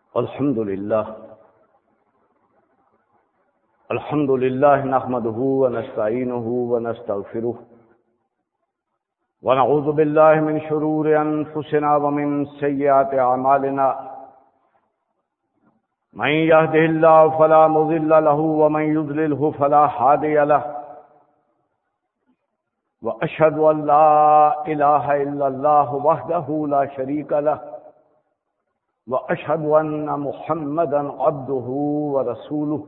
الحمد لله نحمده ونستعينه ونستغفره ونعوذ بالله من شرور أنفسنا ومن سيئات أعمالنا من يهده الله فلا مضل له ومن يضلله فلا هادي له وأشهد أن لا إله إلا الله وحده لا شريك له وأشهد أن محمدا عبده ورسوله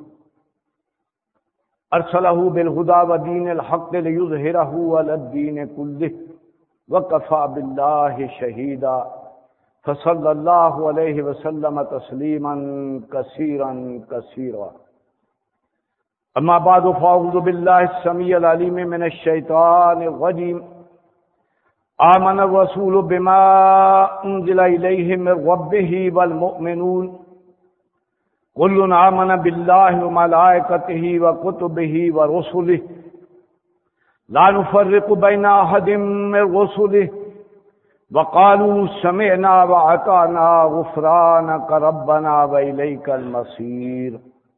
أرسله بالهدى ودين الحق ليظهره على الدين كله وكفى بالله شهيدا فصلى الله عليه وسلم تسليما كثيرا كثيرا أما بعد فأعوذ بالله السميع العليم من الشيطان الرجيم آمن الرسول بما أنزل إليه من ربه والمؤمنون كل آمن بالله وملائكته وكتبه ورسله لا نفرق بين أحد من رسله وقالوا سمعنا وأطعنا غفرانك ربنا وإليك المصير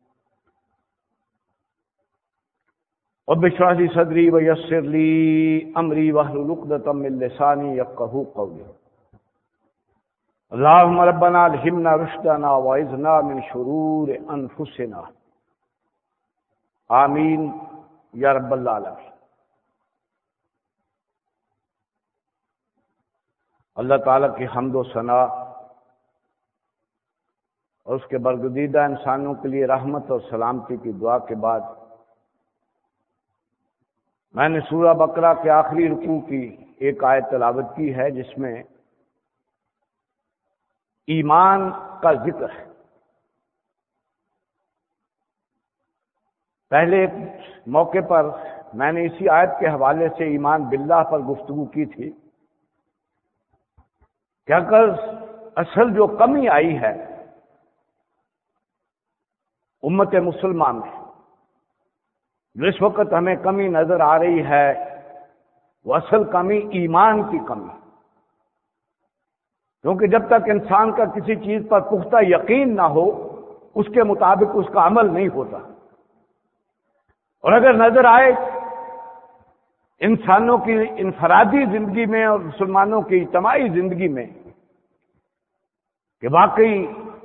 رب اشرح لي صدري ويسر لي أمري واحلل عقدة من لساني يفقهوا قولي اللهم ربنا الهمنا رشدنا واعذنا من شرور انفسنا آمین یا رب العالمین۔ اللہ تعالیٰ کی حمد و ثنا اور اس کے برگزیدہ انسانوں کے لیے رحمت اور سلامتی کی دعا کے بعد میں نے سورہ بقرہ کے آخری رکوع کی ایک آیت تلاوت کی ہے جس میں ایمان کا ذکر ہے۔ پہلے ایک موقع پر میں نے اسی آیت کے حوالے سے ایمان باللہ پر گفتگو کی تھی کہ اگر اصل جو کمی آئی ہے امت مسلمہ میں، جس وقت ہمیں کمی نظر آ رہی ہے، وہ اصل کمی ایمان کی کمی، کیونکہ جب تک انسان کا کسی چیز پر پختہ یقین نہ ہو اس کے مطابق اس کا عمل نہیں ہوتا۔ اور اگر نظر آئے انسانوں کی انفرادی زندگی میں اور مسلمانوں کی اجتماعی زندگی میں کہ واقعی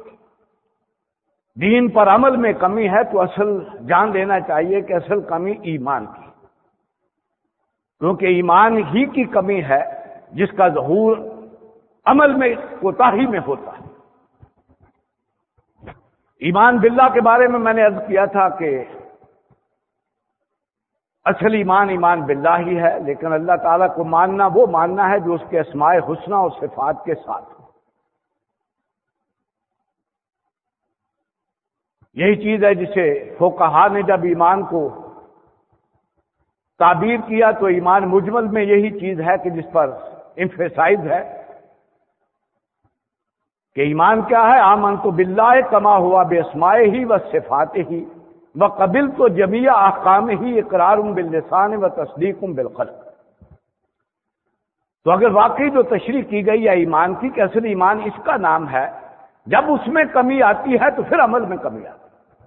دین پر عمل میں کمی ہے، تو اصل جان لینا چاہیے کہ اصل کمی ایمان کی، کیونکہ ایمان ہی کی کمی ہے جس کا ظہور عمل میں کوتاہی میں ہوتا ہے۔ ایمان باللہ کے بارے میں نے عرض کیا تھا کہ اصل ایمان باللہ ہی ہے، لیکن اللہ تعالیٰ کو ماننا وہ ماننا ہے جو اس کے اسماء حسنہ اور صفات کے ساتھ ہو۔ یہی چیز ہے جسے فقہا نے جب ایمان کو تعبیر کیا تو ایمان مجمل میں یہی چیز ہے کہ جس پر ایمفیسائز ہے کہ ایمان کیا ہے؟ آمنت باللہ کما ہوا باسمائہ و صفاتہ وقبلت جمیع احکامہ اقرار باللسان و تصدیق بالقلب۔ تو اگر واقعی جو تشریح کی گئی ہے ایمان کی کہ اصل ایمان اس کا نام ہے، جب اس میں کمی آتی ہے تو پھر عمل میں کمی آتی ہے۔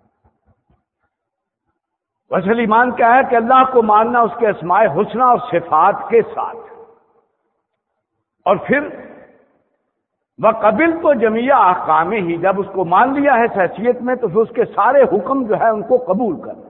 اصل ایمان کیا ہے کہ اللہ کو ماننا اس کے اسماء حسنہ اور صفات کے ساتھ، اور پھر وقبل تو جمیع احکام ہی، جب اس کو مان لیا ہے حیثیت میں تو پھر اس کے سارے حکم جو ہے ان کو قبول کرنا۔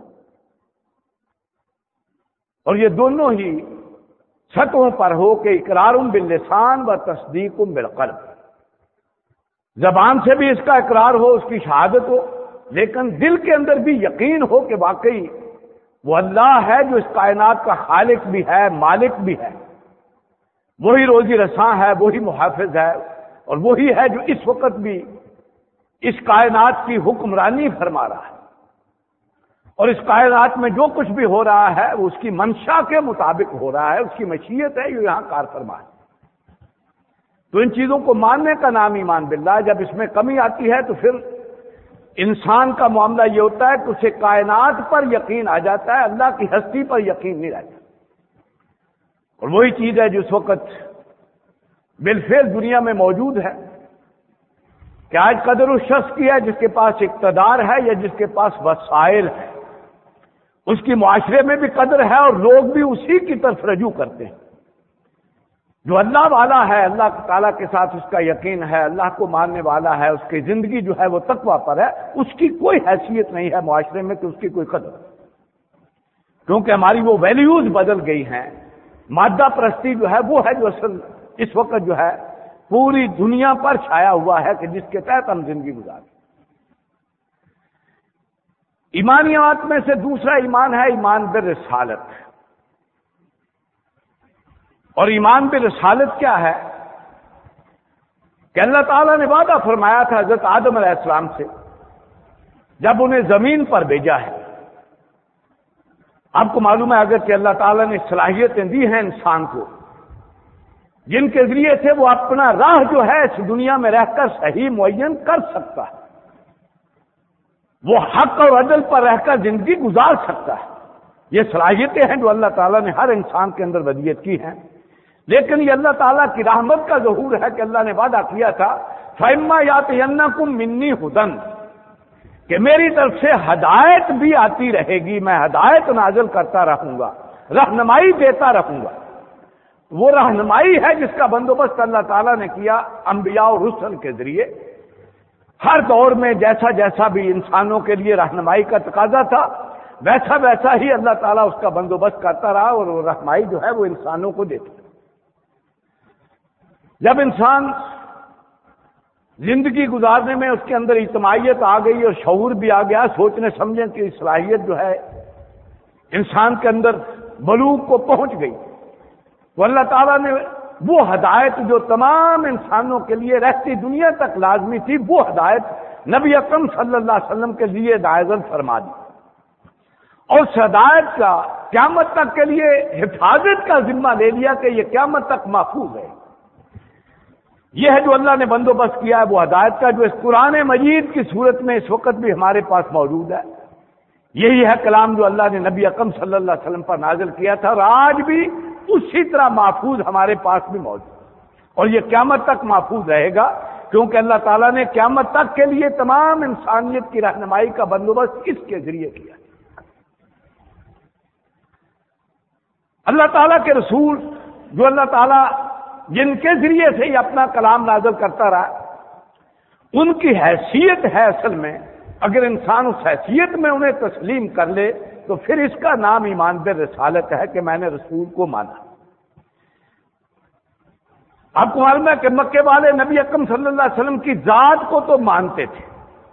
اور یہ دونوں ہی سطحوں پر ہو کہ اقرار باللسان و تصدیق بالقلب، زبان سے بھی اس کا اقرار ہو، اس کی شہادت ہو، لیکن دل کے اندر بھی یقین ہو کہ واقعی وہ اللہ ہے جو اس کائنات کا خالق بھی ہے، مالک بھی ہے، وہی روزی رساں ہے، وہی محافظ ہے، اور وہی ہے جو اس وقت بھی اس کائنات کی حکمرانی فرما رہا ہے، اور اس کائنات میں جو کچھ بھی ہو رہا ہے وہ اس کی منشا کے مطابق ہو رہا ہے، اس کی مشیت ہے جو یہاں کار فرما ہے۔ تو ان چیزوں کو ماننے کا نام ایمان باللہ ہے۔ جب اس میں کمی آتی ہے تو پھر انسان کا معاملہ یہ ہوتا ہے کہ اسے کائنات پر یقین آ جاتا ہے، اللہ کی ہستی پر یقین نہیں رہتا۔ اور وہی چیز ہے جس وقت بالفعل دنیا میں موجود ہے کہ آج قدر اس شخص کی ہے جس کے پاس اقتدار ہے یا جس کے پاس وسائل ہے، اس کی معاشرے میں بھی قدر ہے اور لوگ بھی اسی کی طرف رجوع کرتے ہیں۔ جو اللہ والا ہے، اللہ تعالیٰ کے ساتھ اس کا یقین ہے، اللہ کو ماننے والا ہے، اس کی زندگی جو ہے وہ تقویٰ پر ہے، اس کی کوئی حیثیت نہیں ہے معاشرے میں کہ اس کی کوئی قدر، کیونکہ ہماری وہ ویلیوز بدل گئی ہیں۔ مادہ پرستی جو ہے وہ ہے جو اصل اس وقت جو ہے پوری دنیا پر چھایا ہوا ہے کہ جس کے تحت ہم زندگی گزاریں۔ ایمانیات میں سے دوسرا ایمان ہے ایمان بالرسالت۔ اور ایمان بالرسالت کیا ہے کہ اللہ تعالیٰ نے وعدہ فرمایا تھا حضرت آدم علیہ السلام سے جب انہیں زمین پر بھیجا ہے۔ آپ کو معلوم ہے اگر کہ اللہ تعالیٰ نے صلاحیتیں دی ہیں انسان کو جن کے ذریعے سے وہ اپنا راہ جو ہے اس دنیا میں رہ کر صحیح معین کر سکتا ہے، وہ حق اور عدل پر رہ کر زندگی گزار سکتا ہے۔ یہ صلاحیتیں ہیں جو اللہ تعالیٰ نے ہر انسان کے اندر ودیت کی ہیں، لیکن یہ اللہ تعالیٰ کی رحمت کا ظہور ہے کہ اللہ نے وعدہ کیا تھا فَإِمَّا يَأْتِيَنَّكُم مِّنِّي هُدًى، کہ میری طرف سے ہدایت بھی آتی رہے گی، میں ہدایت نازل کرتا رہوں گا، رہنمائی دیتا رہوں گا۔ وہ رہنمائی ہے جس کا بندوبست اللہ تعالیٰ نے کیا انبیاء اور رسل کے ذریعے۔ ہر دور میں جیسا جیسا بھی انسانوں کے لیے رہنمائی کا تقاضا تھا ویسا ویسا ہی اللہ تعالیٰ اس کا بندوبست کرتا رہا اور وہ رہنمائی جو ہے وہ انسانوں کو دیتا۔ جب انسان زندگی گزارنے میں اس کے اندر اجتماعیت آ گئی اور شعور بھی آ گیا، سوچنے سمجھنے کی صلاحیت جو ہے انسان کے اندر بلوغ کو پہنچ گئی، تو اللہ تعالیٰ نے وہ ہدایت جو تمام انسانوں کے لیے رہتی دنیا تک لازمی تھی، وہ ہدایت نبی اکرم صلی اللہ علیہ وسلم کے لیے نازل فرما دی، اور اس ہدایت کا قیامت تک کے لیے حفاظت کا ذمہ لے لیا کہ یہ قیامت تک محفوظ ہے۔ یہ ہے جو اللہ نے بندوبست کیا ہے وہ ہدایت کا، جو اس قرآن مجید کی صورت میں اس وقت بھی ہمارے پاس موجود ہے۔ یہی ہے کلام جو اللہ نے نبی اکرم صلی اللہ علیہ وسلم پر نازل کیا تھا، اور آج بھی اسی طرح محفوظ ہمارے پاس بھی موجود ہے، اور یہ قیامت تک محفوظ رہے گا، کیونکہ اللہ تعالیٰ نے قیامت تک کے لیے تمام انسانیت کی رہنمائی کا بندوبست اس کے ذریعے کیا۔ اللہ تعالیٰ کے رسول جو اللہ تعالیٰ جن کے ذریعے سے ہی اپنا کلام نازل کرتا رہا، ان کی حیثیت ہے اصل میں، اگر انسان اس حیثیت میں انہیں تسلیم کر لے تو پھر اس کا نام ایمان بالرسالت ہے کہ میں نے رسول کو مانا۔ آپ کو معلوم ہے کہ مکے والے نبی اکرم صلی اللہ علیہ وسلم کی ذات کو تو مانتے تھے،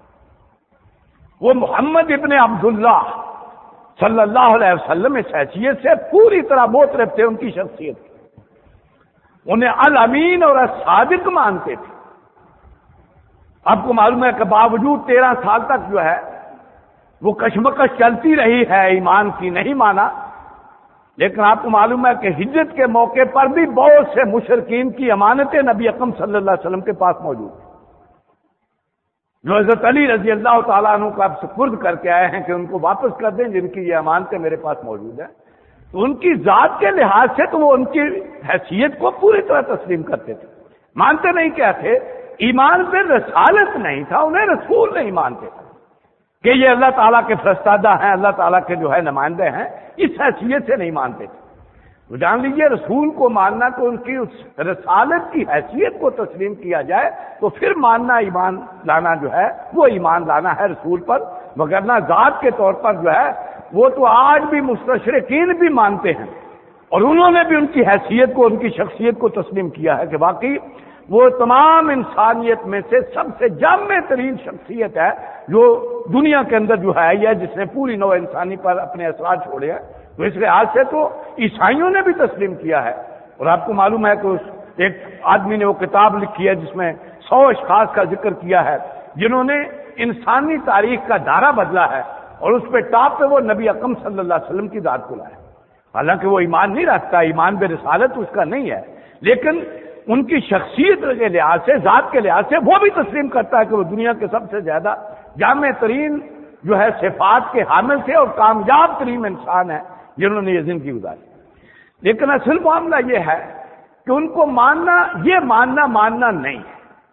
وہ محمد ابن عبداللہ صلی اللہ علیہ وسلم اس حیثیت سے پوری طرح معترف تھے ان کی شخصیت کی، انہیں الامین اور الصادق مانتے تھے۔ آپ کو معلوم ہے کہ باوجود 13 سال تک جو ہے وہ کشمکش چلتی رہی ہے ایمان کی، نہیں مانا، لیکن آپ کو معلوم ہے کہ ہجرت کے موقع پر بھی بہت سے مشرکین کی امانتیں نبی اکرم صلی اللہ علیہ وسلم کے پاس موجود ہیں، جو حضرت علی رضی اللہ تعالیٰ عنہ کو آپ سپرد کر کے آئے ہیں کہ ان کو واپس کر دیں، جن کی یہ امانتیں میرے پاس موجود ہیں۔ تو ان کی ذات کے لحاظ سے تو وہ ان کی حیثیت کو پوری طرح تسلیم کرتے تھے، مانتے نہیں کیا تھے، ایمان پہ رسالت نہیں تھا، انہیں رسول نہیں مانتے تھے کہ یہ اللہ تعالیٰ کے فرستادہ ہیں، اللہ تعالیٰ کے جو ہے نمائندے ہیں، اس حیثیت سے نہیں مانتے تھے۔ تو جان لیجیے رسول کو ماننا تو ان کی اس رسالت کی حیثیت کو تسلیم کیا جائے تو پھر ماننا ایمان لانا جو ہے وہ ایمان لانا ہے رسول پر، وگرنہ ذات کے طور پر جو ہے وہ تو آج بھی مستشرقین بھی مانتے ہیں، اور انہوں نے بھی ان کی حیثیت کو، ان کی شخصیت کو تسلیم کیا ہے کہ واقعی وہ تمام انسانیت میں سے سب سے جامع ترین شخصیت ہے جو دنیا کے اندر جو ہے یہ جس نے پوری نوع انسانی پر اپنے اثرات چھوڑے ہیں۔ تو اس لحاظ سے تو عیسائیوں نے بھی تسلیم کیا ہے، اور آپ کو معلوم ہے کہ ایک آدمی نے وہ کتاب لکھی ہے جس میں 100 اشخاص کا ذکر کیا ہے جنہوں نے انسانی تاریخ کا دھارا بدلا ہے، اور اس پہ ٹاپ پہ وہ نبی اکرم صلی اللہ علیہ وسلم کی ذات کو لایا۔ حالانکہ وہ ایمان نہیں رکھتا، ایمان بالرسالت اس کا نہیں ہے، لیکن ان کی شخصیت کے لحاظ سے، ذات کے لحاظ سے وہ بھی تسلیم کرتا ہے کہ وہ دنیا کے سب سے زیادہ جامع ترین جو ہے صفات کے حامل تھے اور کامیاب ترین انسان ہیں جنہوں نے یہ زندگی گزاری۔ لیکن اصل معاملہ یہ ہے کہ ان کو ماننا، یہ ماننا نہیں ہے،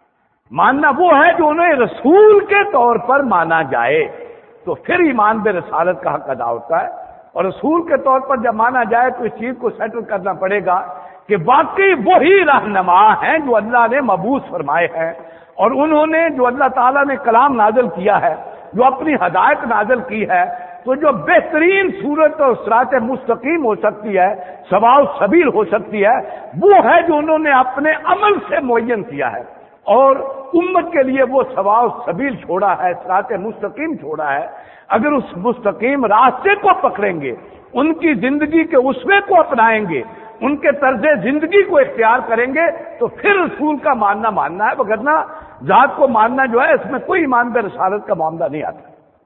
ماننا وہ ہے جو انہیں رسول کے طور پر مانا جائے، تو پھر ایمان بے رسالت کا حق ادا ہوتا ہے۔ اور رسول کے طور پر جب مانا جائے تو اس چیز کو سیٹل کرنا پڑے گا کہ واقعی وہی رہنما ہیں جو اللہ نے مبعوث فرمائے ہیں، اور انہوں نے جو اللہ تعالیٰ نے کلام نازل کیا ہے، جو اپنی ہدایت نازل کی ہے، تو جو بہترین صورت اور صراط مستقیم ہو سکتی ہے، سواء السبیل ہو سکتی ہے، وہ ہے جو انہوں نے اپنے عمل سے معین کیا ہے، اور امت کے لیے وہ سواء السبیل چھوڑا ہے، صراط مستقیم چھوڑا ہے۔ اگر اس مستقیم راستے کو پکڑیں گے، ان کی زندگی کے اسوے کو اپنائیں گے، ان کے طرز زندگی کو اختیار کریں گے، تو پھر رسول کا ماننا ہے، وگرنہ ذات کو ماننا جو ہے اس میں کوئی ایمان بے رسالت کا معاملہ نہیں آتا۔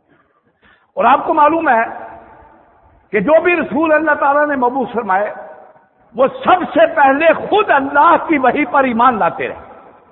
اور آپ کو معلوم ہے کہ جو بھی رسول اللہ تعالیٰ نے مبعوث فرمائے، وہ سب سے پہلے خود اللہ کی وحی پر ایمان لاتے رہے،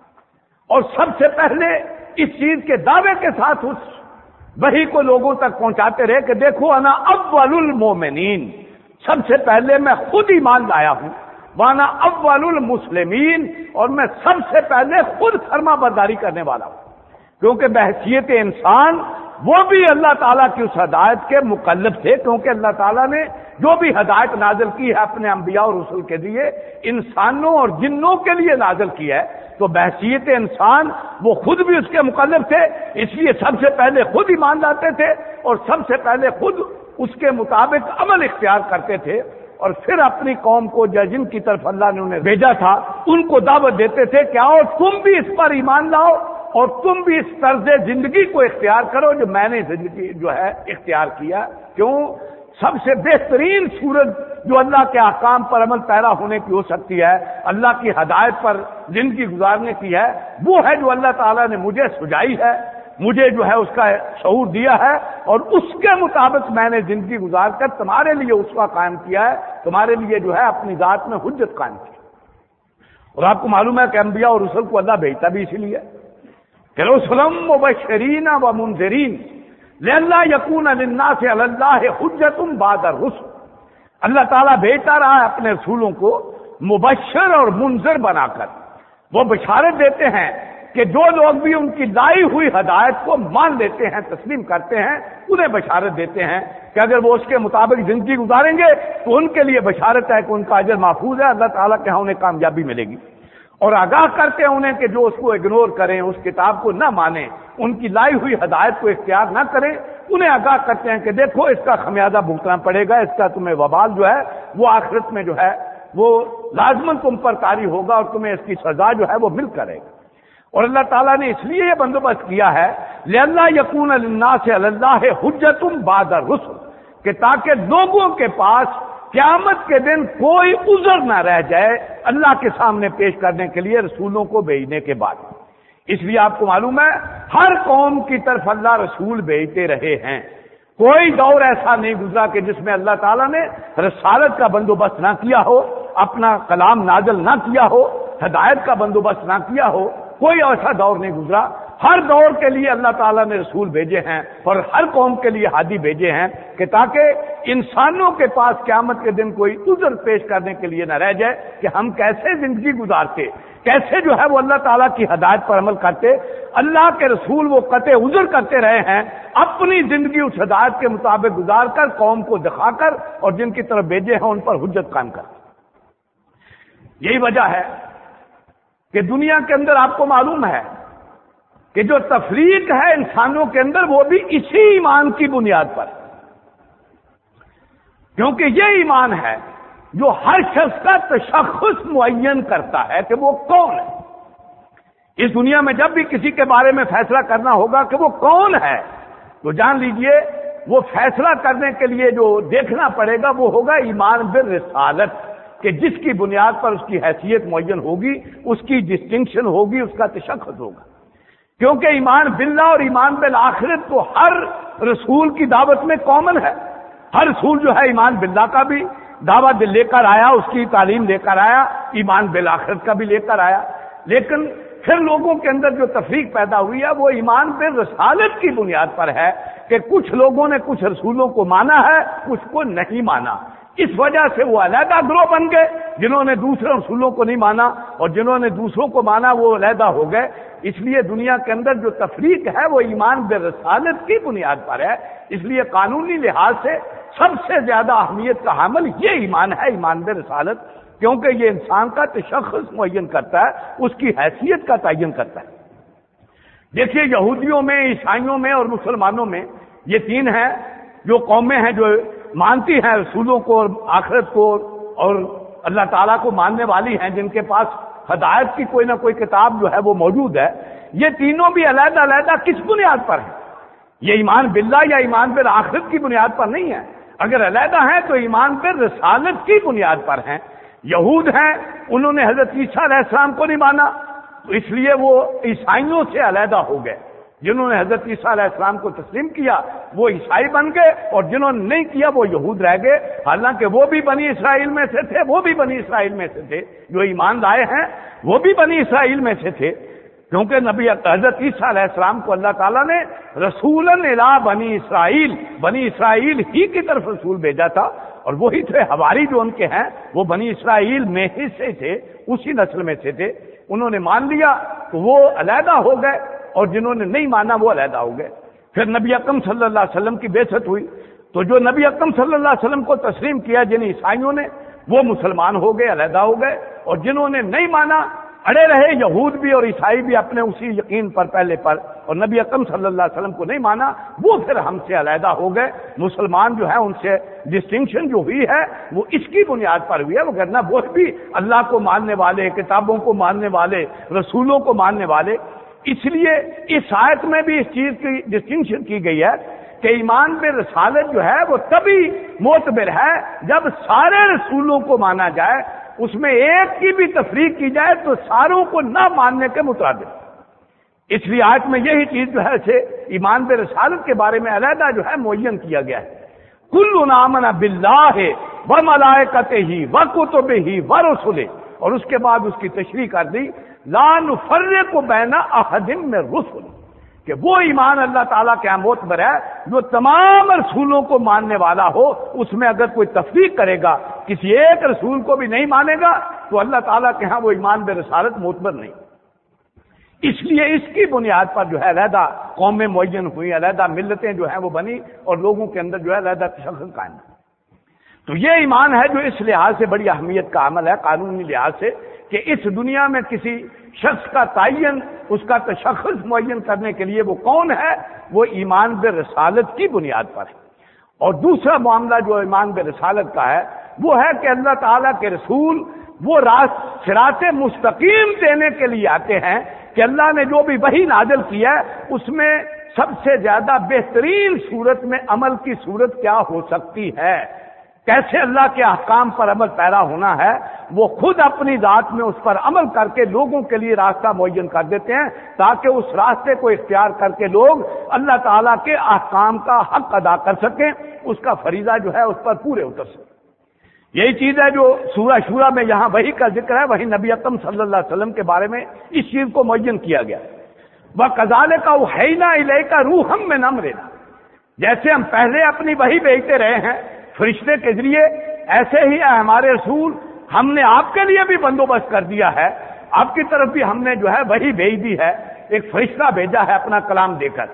اور سب سے پہلے اس چیز کے دعوے کے ساتھ اس وحی کو لوگوں تک پہنچاتے رہے کہ دیکھو انا اول المومنین، سب سے پہلے میں خود ایمان لایا ہوں، وانا اول المسلمین، اور میں سب سے پہلے خود فرما برداری کرنے والا ہوں، کیونکہ بحیثیت انسان وہ بھی اللہ تعالیٰ کی اس ہدایت کے مکلف تھے، کیونکہ اللہ تعالیٰ نے جو بھی ہدایت نازل کی ہے اپنے انبیاء اور رسل کے لیے، انسانوں اور جنوں کے لیے نازل کی ہے، تو بحیثیت انسان وہ خود بھی اس کے مکلف تھے، اس لیے سب سے پہلے خود ایمان لاتے تھے، اور سب سے پہلے خود اس کے مطابق عمل اختیار کرتے تھے، اور پھر اپنی قوم کو جن کی طرف اللہ نے انہیں بھیجا تھا ان کو دعوت دیتے تھے کہ آؤ تم بھی اس پر ایمان لاؤ، اور تم بھی اس طرز زندگی کو اختیار کرو جو میں نے زندگی جو ہے اختیار کیا۔ کیوں؟ سب سے بہترین صورت جو اللہ کے احکام پر عمل پیرا ہونے کی ہو سکتی ہے، اللہ کی ہدایت پر زندگی گزارنے کی ہے، وہ ہے جو اللہ تعالیٰ نے مجھے سجائی ہے، مجھے جو ہے اس کا شعور دیا ہے، اور اس کے مطابق میں نے زندگی گزار کر تمہارے لیے اسوہ قائم کیا ہے، تمہارے لیے جو ہے اپنی ذات میں حجت قائم کی۔ اور آپ کو معلوم ہے کہ انبیاء اور رسل کو اللہ بھیجتا بھی اسی لیے کہ رسلا مبشرین و منذرین لئلا یکون للناس علی اللہ حجۃ بعد الرسل، اللہ تعالیٰ بھیجتا رہا ہے اپنے رسولوں کو مبشر اور منذر بنا کر، وہ بشارت دیتے ہیں کہ جو لوگ بھی ان کی لائی ہوئی ہدایت کو مان لیتے ہیں، تسلیم کرتے ہیں، انہیں بشارت دیتے ہیں کہ اگر وہ اس کے مطابق زندگی گزاریں گے تو ان کے لیے بشارت ہے کہ ان کا اجر محفوظ ہے، اللہ تعالیٰ کے ہاں انہیں کامیابی ملے گی، اور آگاہ کرتے ہیں انہیں کہ جو اس کو اگنور کریں، اس کتاب کو نہ مانیں، ان کی لائی ہوئی ہدایت کو اختیار نہ کریں، انہیں آگاہ کرتے ہیں کہ دیکھو اس کا خمیازہ بھگتنا پڑے گا، اس کا تمہیں وبال جو ہے وہ آخرت میں جو ہے وہ لازماً تم پر طاری ہوگا، اور تمہیں اس کی سزا جو ہے وہ مل کرے گا۔ اور اللہ تعالیٰ نے اس لیے یہ بندوبست کیا ہے لئلا یکون للناس علی اللہ حجۃ بعد الرسل، کہ تاکہ لوگوں کے پاس قیامت کے دن کوئی عذر نہ رہ جائے اللہ کے سامنے پیش کرنے کے لیے رسولوں کو بھیجنے کے بعد۔ اس لیے آپ کو معلوم ہے ہر قوم کی طرف اللہ رسول بھیجتے رہے ہیں، کوئی دور ایسا نہیں گزرا کہ جس میں اللہ تعالیٰ نے رسالت کا بندوبست نہ کیا ہو، اپنا کلام نازل نہ کیا ہو، ہدایت کا بندوبست نہ کیا ہو، کوئی ایسا دور نہیں گزرا۔ ہر دور کے لیے اللہ تعالیٰ نے رسول بھیجے ہیں، اور ہر قوم کے لیے ہادی بھیجے ہیں کہ تاکہ انسانوں کے پاس قیامت کے دن کوئی عذر پیش کرنے کے لیے نہ رہ جائے کہ ہم کیسے زندگی گزارتے، کیسے جو ہے وہ اللہ تعالیٰ کی ہدایت پر عمل کرتے۔ اللہ کے رسول وہ قطع عذر کرتے رہے ہیں، اپنی زندگی اس ہدایت کے مطابق گزار کر، قوم کو دکھا کر، اور جن کی طرف بھیجے ہیں ان پر حجت قائم کر۔ یہی وجہ ہے کہ دنیا کے اندر آپ کو معلوم ہے کہ جو تفریق ہے انسانوں کے اندر وہ بھی اسی ایمان کی بنیاد پر، کیونکہ یہ ایمان ہے جو ہر شخص کا تشخص معین کرتا ہے کہ وہ کون ہے۔ اس دنیا میں جب بھی کسی کے بارے میں فیصلہ کرنا ہوگا کہ وہ کون ہے، تو جان لیجئے وہ فیصلہ کرنے کے لیے جو دیکھنا پڑے گا وہ ہوگا ایمان بالرسالت، کہ جس کی بنیاد پر اس کی حیثیت معین ہوگی، اس کی ڈسٹنکشن ہوگی، اس کا تشخص ہوگا۔ کیونکہ ایمان باللہ اور ایمان بالآخرت تو ہر رسول کی دعوت میں کامن ہے، ہر رسول جو ہے ایمان باللہ کا بھی دعوت لے کر آیا، اس کی تعلیم لے کر آیا، ایمان بالآخرت کا بھی لے کر آیا، لیکن پھر لوگوں کے اندر جو تفریق پیدا ہوئی ہے وہ ایمان بالرسالت کی بنیاد پر ہے کہ کچھ لوگوں نے کچھ رسولوں کو مانا ہے، کچھ کو نہیں مانا۔ اس وجہ سے وہ علیحدہ گروہ بن گئے، جنہوں نے دوسرے رسولوں کو نہیں مانا اور جنہوں نے دوسروں کو مانا وہ علیحدہ ہو گئے۔ اس لیے دنیا کے اندر جو تفریق ہے وہ ایمان بالرسالت کی بنیاد پر ہے۔ اس لیے قانونی لحاظ سے سب سے زیادہ اہمیت کا حامل یہ ایمان ہے، ایمان بالرسالت، کیونکہ یہ انسان کا تشخص معین کرتا ہے، اس کی حیثیت کا تعین کرتا ہے۔ دیکھیے یہودیوں میں، عیسائیوں میں اور مسلمانوں میں یہ تین ہیں جو قومیں ہیں جو مانتی ہیں رسولوں کو اور آخرت کو اور اللہ تعالیٰ کو ماننے والی ہیں، جن کے پاس ہدایت کی کوئی نہ کوئی کتاب جو ہے وہ موجود ہے۔ یہ تینوں بھی علیحدہ علیحدہ کس بنیاد پر ہیں؟ یہ ایمان باللہ یا ایمان بالآخرت کی بنیاد پر نہیں ہے۔ اگر علیحدہ ہیں تو ایمان بالرسالت کی بنیاد پر ہیں۔ یہود ہیں، انہوں نے حضرت عیسیٰ علیہ السلام کو نہیں مانا تو اس لیے وہ عیسائیوں سے علیحدہ ہو گئے۔ جنہوں نے حضرت عیسیٰ علیہ السلام کو تسلیم کیا وہ عیسائی بن گئے، اور جنہوں نے نہیں کیا وہ یہود رہ گئے، حالانکہ وہ بھی بنی اسرائیل میں سے تھے، وہ بھی بنی اسرائیل میں سے تھے، جو ایمان لائے ہیں وہ بھی بنی اسرائیل میں سے تھے، کیونکہ نبی حضرت عیسیٰ علیہ السلام کو اللہ تعالیٰ نے رسولاً الی بنی اسرائیل ہی کی طرف رسول بھیجا تھا، اور وہی تھے حواری جو ان کے ہیں وہ بنی اسرائیل میں ہی سے تھے، اسی نسل میں سے تھے۔ انہوں نے مان لیا تو وہ علیحدہ ہو گئے، اور جنہوں نے نہیں مانا وہ علیحدہ ہو گئے۔ پھر نبی اکرم صلی اللہ علیہ وسلم کی بعثت ہوئی تو جو نبی اکرم صلی اللہ علیہ وسلم کو تسلیم کیا جن عیسائیوں نے، وہ مسلمان ہو گئے، علیحدہ ہو گئے، اور جنہوں نے نہیں مانا اڑے رہے، یہود بھی اور عیسائی بھی اپنے اسی یقین پر پہلے پر، اور نبی اکرم صلی اللہ علیہ وسلم کو نہیں مانا، وہ پھر ہم سے علیحدہ ہو گئے۔ مسلمان جو ہے ان سے ڈسٹنکشن جو ہوئی ہے وہ اس کی بنیاد پر ہوئی ہے، وگرنہ وہ بھی اللہ کو ماننے والے، کتابوں کو ماننے والے، رسولوں کو ماننے والے۔ اس لیے اس آیت میں بھی اس چیز کی ڈسٹنکشن کی گئی ہے کہ ایمان بالرسالت جو ہے وہ تبھی معتبر ہے جب سارے رسولوں کو مانا جائے، اس میں ایک کی بھی تفریق کی جائے تو ساروں کو نہ ماننے کے مترادف۔ اس لیے آیت میں یہی چیز جو ہے اسے ایمان بالرسالت کے بارے میں علیحدہ جو ہے معین کیا گیا ہے۔ کل آمن باللہ وملائکتہ وکتبہ ورسلہ، اور اس کے بعد اس کی تشریح کر دی لا نفرق بین احد من رسل، کہ وہ ایمان اللہ تعالیٰ کے معتبر ہے جو تمام رسولوں کو ماننے والا ہو۔ اس میں اگر کوئی تفریق کرے گا، کسی ایک رسول کو بھی نہیں مانے گا، تو اللہ تعالیٰ کے ہاں وہ ایمان بالرسالت معتبر نہیں۔ اس لیے اس کی بنیاد پر جو ہے علیحدہ قومیں معین ہوئی، علیحدہ ملتیں جو ہیں وہ بنی، اور لوگوں کے اندر جو ہے علیحدہ تشخص قائم ہے۔ تو یہ ایمان ہے جو اس لحاظ سے بڑی اہمیت کا عمل ہے، قانونی لحاظ سے، کہ اس دنیا میں کسی شخص کا تعین، اس کا تشخص معین کرنے کے لیے وہ کون ہے، وہ ایمان بالرسالت کی بنیاد پر ہے۔ اور دوسرا معاملہ جو ایمان بالرسالت کا ہے وہ ہے کہ اللہ تعالیٰ کے رسول وہ صراط مستقیم دینے کے لیے آتے ہیں، کہ اللہ نے جو بھی وحی نازل کیا ہے اس میں سب سے زیادہ بہترین صورت میں عمل کی صورت کیا ہو سکتی ہے، کیسے اللہ کے احکام پر عمل پیرا ہونا ہے، وہ خود اپنی ذات میں اس پر عمل کر کے لوگوں کے لیے راستہ معین کر دیتے ہیں، تاکہ اس راستے کو اختیار کر کے لوگ اللہ تعالیٰ کے احکام کا حق ادا کر سکیں، اس کا فریضہ جو ہے اس پر پورے اتر سکیں۔ یہی چیز ہے جو سورہ شورا میں یہاں وحی کا ذکر ہے، وہی نبی اکرم صلی اللہ علیہ وسلم کے بارے میں اس چیز کو معین کیا گیا۔ وَكَذَلِكَ أَوْحَيْنَا إِلَيْكَ رُوحًا مِّنْ أَمْرِنَا، جیسے ہم پہلے اپنی وحی بھیجتے رہے ہیں فرشتے کے ذریعے، ایسے ہی ہمارے رسول ہم نے آپ کے لیے بھی بندوبست کر دیا ہے، آپ کی طرف بھی ہم نے جو ہے وحی بھیج دی ہے، ایک فرشتہ بھیجا ہے اپنا کلام دے کر۔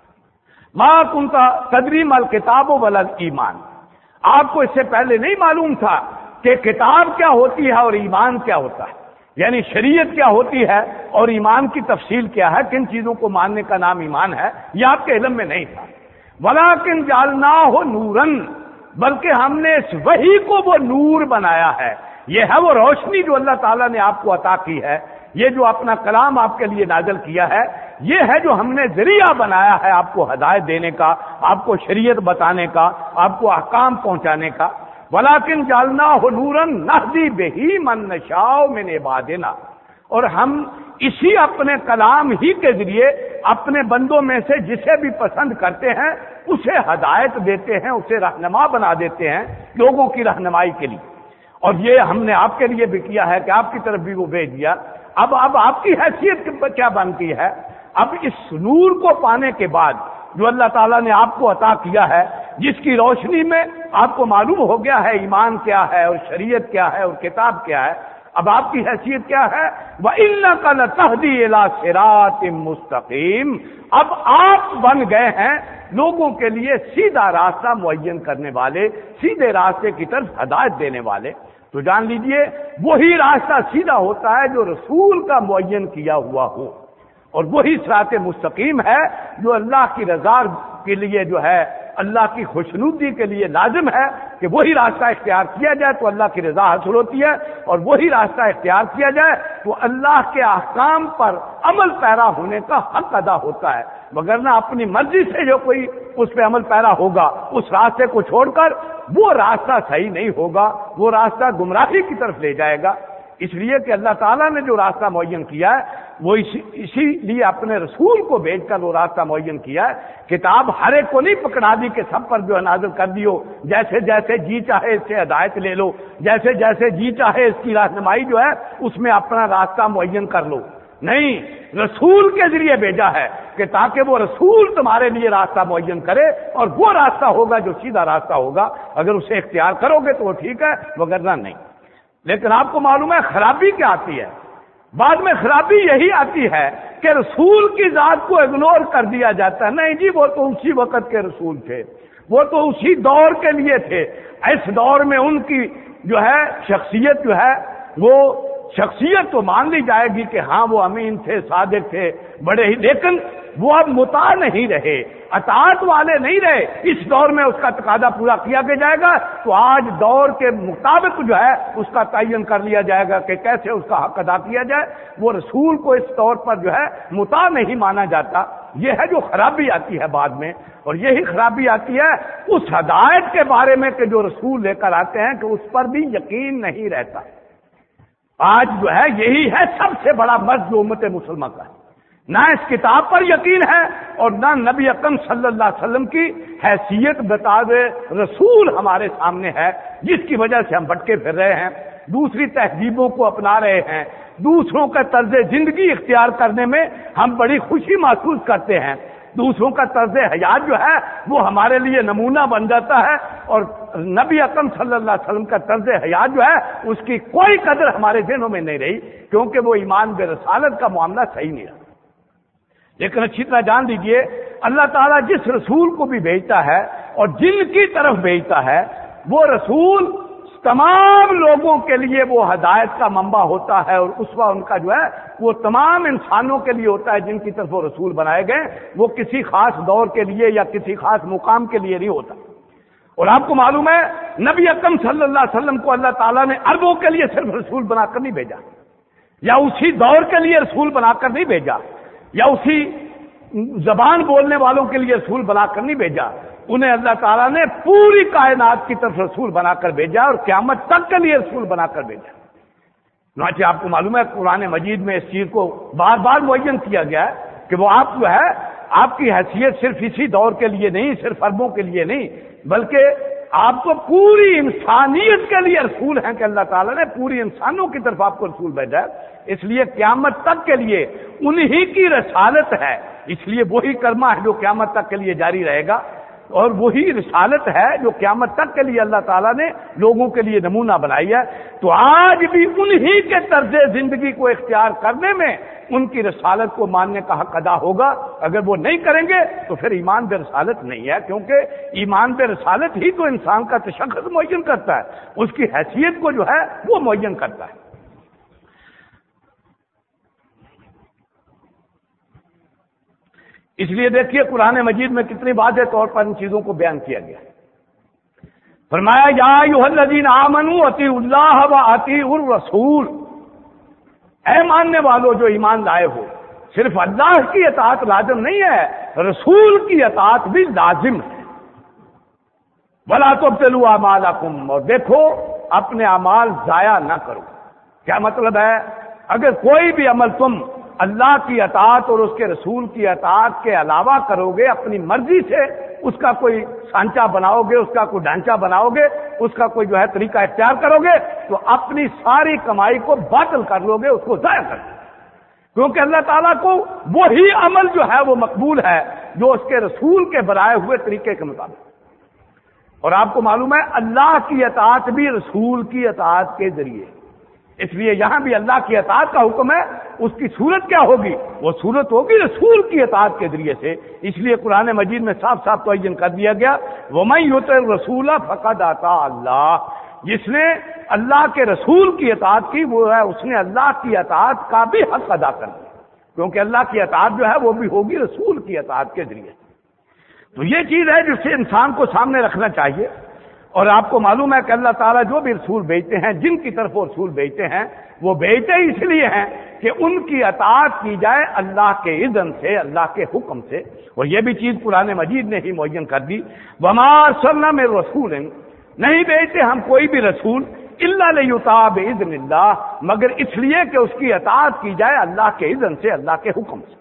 مَا كُنْتَ تَدْرِي مَا الْكِتَابُ وَلَا الْإِيمَانُ، آپ کو اس سے پہلے نہیں معلوم تھا کہ کتاب کیا ہوتی ہے اور ایمان کیا ہوتا ہے، یعنی شریعت کیا ہوتی ہے اور ایمان کی تفصیل کیا ہے، کن چیزوں کو ماننے کا نام ایمان ہے، یہ آپ کے علم میں نہیں تھا۔ وَلَٰكِنْ جَعَلْنَاهُ نُورًا، بلکہ ہم نے اس وحی کو وہ نور بنایا ہے، یہ ہے وہ روشنی جو اللہ تعالیٰ نے آپ کو عطا کی ہے، یہ جو اپنا کلام آپ کے لیے نازل کیا ہے، یہ ہے جو ہم نے ذریعہ بنایا ہے آپ کو ہدایت دینے کا، آپ کو شریعت بتانے کا، آپ کو احکام پہنچانے کا۔ وَلَٰكِنْ جَعَلْنَاهُ نُورًا نَهْدِي بِهِ مَن نَّشَاءُ مِنْ عِبَادِنَا، اور ہم اسی اپنے کلام ہی کے ذریعے اپنے بندوں میں سے جسے بھی پسند کرتے ہیں اسے ہدایت دیتے ہیں، اسے رہنما بنا دیتے ہیں لوگوں کی رہنمائی کے لیے۔ اور یہ ہم نے آپ کے لیے بھی کیا ہے کہ آپ کی طرف بھی وہ بھیج دیا۔ اب آپ کی حیثیت کیا بنتی ہے؟ اب اس نور کو پانے کے بعد جو اللہ تعالیٰ نے آپ کو عطا کیا ہے، جس کی روشنی میں آپ کو معلوم ہو گیا ہے ایمان کیا ہے اور شریعت کیا ہے اور کتاب کیا ہے، اب آپ کی حیثیت کیا ہے؟ وَإِنَّكَ لَتَهْدِي إِلَىٰ صِرَاطٍ مُسْتَقِيمٍ، اب آپ بن گئے ہیں لوگوں کے لیے سیدھا راستہ معین کرنے والے، سیدھے راستے کی طرف ہدایت دینے والے۔ تو جان لیجئے وہی راستہ سیدھا ہوتا ہے جو رسول کا معین کیا ہوا ہو، اور وہی صراط مستقیم ہے جو اللہ کی رضا کے لیے جو ہے، اللہ کی خوشنودی کے لیے لازم ہے کہ وہی راستہ اختیار کیا جائے تو اللہ کی رضا حاصل ہوتی ہے، اور وہی راستہ اختیار کیا جائے تو اللہ کے احکام پر عمل پیرا ہونے کا حق ادا ہوتا ہے، وگرنہ اپنی مرضی سے جو کوئی اس پہ عمل پیرا ہوگا اس راستے کو چھوڑ کر، وہ راستہ صحیح نہیں ہوگا، وہ راستہ گمراہی کی طرف لے جائے گا۔ اس لیے کہ اللہ تعالیٰ نے جو راستہ معین کیا ہے وہ اسی لیے اپنے رسول کو بھیج کر وہ راستہ معین کیا ہے۔ کتاب ہر ایک کو نہیں پکڑا دی کہ سب پر جو ہے نازل کر دیو، جیسے جیسے جی چاہے اس سے ہدایت لے لو، جیسے جیسے جی چاہے اس کی رہنمائی جو ہے اس میں اپنا راستہ معین کر لو۔ نہیں، رسول کے ذریعے بھیجا ہے کہ تاکہ وہ رسول تمہارے لیے راستہ معین کرے، اور وہ راستہ ہوگا جو سیدھا راستہ ہوگا، اگر اسے اختیار کرو گے تو وہ ٹھیک ہے، وگرنہ نہیں۔ لیکن آپ کو معلوم ہے خرابی کیا آتی ہے؟ بعد میں خرابی یہی آتی ہے کہ رسول کی ذات کو اگنور کر دیا جاتا ہے۔ نہیں جی، وہ تو اسی وقت کے رسول تھے، وہ تو اسی دور کے لیے تھے، اس دور میں ان کی جو ہے شخصیت جو ہے وہ شخصیت تو مان لی جائے گی کہ ہاں وہ امین تھے، صادق تھے، بڑے ہی، لیکن وہ اب مطاع نہیں رہے، اطاعت والے نہیں رہے۔ اس دور میں اس کا تقاضا پورا کیا جائے گا تو آج دور کے مطابق جو ہے اس کا تعین کر لیا جائے گا کہ کیسے اس کا حق ادا کیا جائے۔ وہ رسول کو اس طور پر جو ہے مطاع نہیں مانا جاتا۔ یہ ہے جو خرابی آتی ہے بعد میں، اور یہی خرابی آتی ہے اس ہدایت کے بارے میں کہ جو رسول لے کر آتے ہیں کہ اس پر بھی یقین نہیں رہتا۔ آج جو ہے یہی ہے سب سے بڑا مرض جو امت مسلمہ کا ہے، نہ اس کتاب پر یقین ہے اور نہ نبی اکرم صلی اللہ علیہ وسلم کی حیثیت بتا دے رسول ہمارے سامنے ہے، جس کی وجہ سے ہم بھٹکے پھر رہے ہیں، دوسری تہذیبوں کو اپنا رہے ہیں، دوسروں کا طرز زندگی اختیار کرنے میں ہم بڑی خوشی محسوس کرتے ہیں، دوسروں کا طرز حیات جو ہے وہ ہمارے لیے نمونہ بن جاتا ہے، اور نبی اکرم صلی اللہ علیہ وسلم کا طرز حیات جو ہے اس کی کوئی قدر ہمارے ذہنوں میں نہیں رہی، کیونکہ وہ ایمان بے رسالت کا معاملہ صحیح نہیں رہا۔ لیکن اچھی طرح جان دیجئے اللہ تعالیٰ جس رسول کو بھی بھیجتا ہے اور جن کی طرف بھیجتا ہے وہ رسول تمام لوگوں کے لیے وہ ہدایت کا منبع ہوتا ہے، اور اسوہ ان کا جو ہے وہ تمام انسانوں کے لیے ہوتا ہے جن کی طرف وہ رسول بنائے گئے، وہ کسی خاص دور کے لیے یا کسی خاص مقام کے لیے نہیں ہوتا۔ اور آپ کو معلوم ہے نبی اکرم صلی اللہ علیہ وسلم کو اللہ تعالیٰ نے عربوں کے لیے صرف رسول بنا کر نہیں بھیجا، یا اسی دور کے لیے رسول بنا کر نہیں بھیجا، یا اسی زبان بولنے والوں کے لیے رسول بنا کر نہیں بھیجا، انہیں اللہ تعالیٰ نے پوری کائنات کی طرف رسول بنا کر بھیجا اور قیامت تک کے لیے رسول بنا کر بھیجا۔ چنانچہ آپ کو معلوم ہے قرآن مجید میں اس چیز کو بار بار معین کیا گیا ہے کہ وہ آپ جو ہے آپ کی حیثیت صرف اسی دور کے لیے نہیں، صرف عربوں کے لیے نہیں، بلکہ آپ کو پوری انسانیت کے لیے رسول ہیں کہ اللہ تعالیٰ نے پوری انسانوں کی طرف آپ کو رسول بھیجا ہے۔ اس لیے قیامت تک کے لیے انہی کی رسالت ہے، اس لیے وہی کلمہ ہے جو قیامت تک کے لیے جاری رہے گا، اور وہی رسالت ہے جو قیامت تک کے لیے اللہ تعالیٰ نے لوگوں کے لیے نمونہ بنائی ہے۔ تو آج بھی انہی کے طرز زندگی کو اختیار کرنے میں ان کی رسالت کو ماننے کا حق ادا ہوگا۔ اگر وہ نہیں کریں گے تو پھر ایمان بے رسالت نہیں ہے، کیونکہ ایمان بے رسالت ہی تو انسان کا تشخص معین کرتا ہے، اس کی حیثیت کو جو ہے وہ معین کرتا ہے۔ اس لیے دیکھیے قرآن مجید میں کتنی واضح طور پر ان چیزوں کو بیان کیا گیا۔ فرمایا یا ایھا الذین آمنوا اطیعوا اللہ واطیعوا الرسول، اے ماننے والوں جو ایمان لائے ہو، صرف اللہ کی اطاعت لازم نہیں ہے، رسول کی اطاعت بھی لازم ہے۔ ولا تبطلوا اعمالکم، اور دیکھو اپنے اعمال ضائع نہ کرو۔ کیا مطلب ہے؟ اگر کوئی بھی عمل تم اللہ کی اطاعت اور اس کے رسول کی اطاعت کے علاوہ کرو گے، اپنی مرضی سے اس کا کوئی سانچہ بناؤ گے، اس کا کوئی ڈھانچہ بناؤ گے، اس کا کوئی جو ہے طریقہ اختیار کرو گے، تو اپنی ساری کمائی کو باطل کر لو گے، اس کو ضائع کر لو گے، کیونکہ اللہ تعالیٰ کو وہی عمل جو ہے وہ مقبول ہے جو اس کے رسول کے بنائے ہوئے طریقے کے مطابق۔ اور آپ کو معلوم ہے اللہ کی اطاعت بھی رسول کی اطاعت کے ذریعے، اس لیے یہاں بھی اللہ کی اطاعت کا حکم ہے، اس کی صورت کیا ہوگی؟ وہ صورت ہوگی رسول کی اطاعت کے ذریعے سے۔ اس لیے قرآن مجید میں صاف صاف تعین کر دیا گیا وَمَن يُطِعِ الرَّسُولَ فَقَدْ أَطَاعَ اللَّهَ، جس نے اللہ کے رسول کی اطاعت کی وہ ہے اس نے اللہ کی اطاعت کا بھی حق ادا کر دیا، کیونکہ اللہ کی اطاعت جو ہے وہ بھی ہوگی رسول کی اطاعت کے ذریعے۔ تو یہ چیز ہے جسے انسان کو سامنے رکھنا چاہیے۔ اور آپ کو معلوم ہے کہ اللہ تعالیٰ جو بھی رسول بھیجتے ہیں، جن کی طرف وہ رسول بھیجتے ہیں، وہ بھیجتے اس لیے ہیں کہ ان کی اطاعت کی جائے اللہ کے اذن سے، اللہ کے حکم سے۔ اور یہ بھی چیز قرآن مجید نے ہی معین کر دی وَمَا أَرْسَلْنَا مِن رَّسُولٍ، نہیں بھیجتے ہم کوئی بھی رسول إِلَّا لِيُطَاعَ بِإِذْنِ اللَّهِ، مگر اس لیے کہ اس کی اطاعت کی جائے اللہ کے اذن سے، اللہ کے حکم سے۔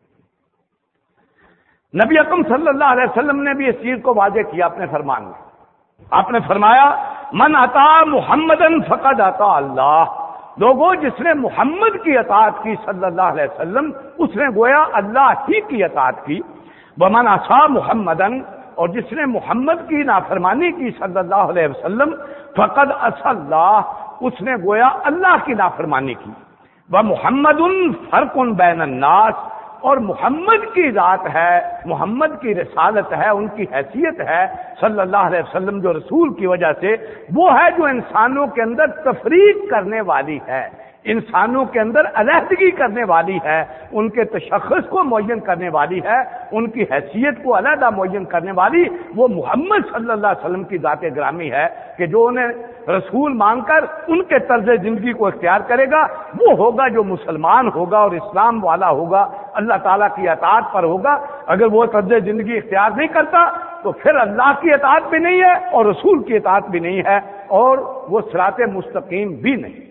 نبی اکرم صلی اللہ علیہ وسلم نے بھی اس چیز کو واضح کیا اپنے فرمان میں۔ آپ نے فرمایا من اطاع محمدن فقد اطاع اللہ، لوگوں جس نے محمد کی اطاعت کی صلی اللہ علیہ وسلم اس نے گویا اللہ ہی کی اطاعت کی۔ ومن عصى محمدن، اور جس نے محمد کی نافرمانی کی صلی اللہ علیہ وسلم فقد عصى اللہ، اس نے گویا اللہ کی نافرمانی کی۔ ومحمد فرق بین الناس، اور محمد کی ذات ہے، محمد کی رسالت ہے، ان کی حیثیت ہے صلی اللہ علیہ وسلم جو رسول کی وجہ سے وہ ہے جو انسانوں کے اندر تفریق کرنے والی ہے، انسانوں کے اندر علیحدگی کرنے والی ہے، ان کے تشخص کو معین کرنے والی ہے، ان کی حیثیت کو علیحدہ معین کرنے والی وہ محمد صلی اللہ علیہ وسلم کی ذات گرامی ہے کہ جو انہیں رسول مان کر ان کے طرز زندگی کو اختیار کرے گا وہ ہوگا جو مسلمان ہوگا اور اسلام والا ہوگا، اللہ تعالیٰ کی اطاعت پر ہوگا۔ اگر وہ طرز زندگی اختیار نہیں کرتا تو پھر اللہ کی اطاعت بھی نہیں ہے اور رسول کی اطاعت بھی نہیں ہے اور وہ صراط مستقیم بھی نہیں۔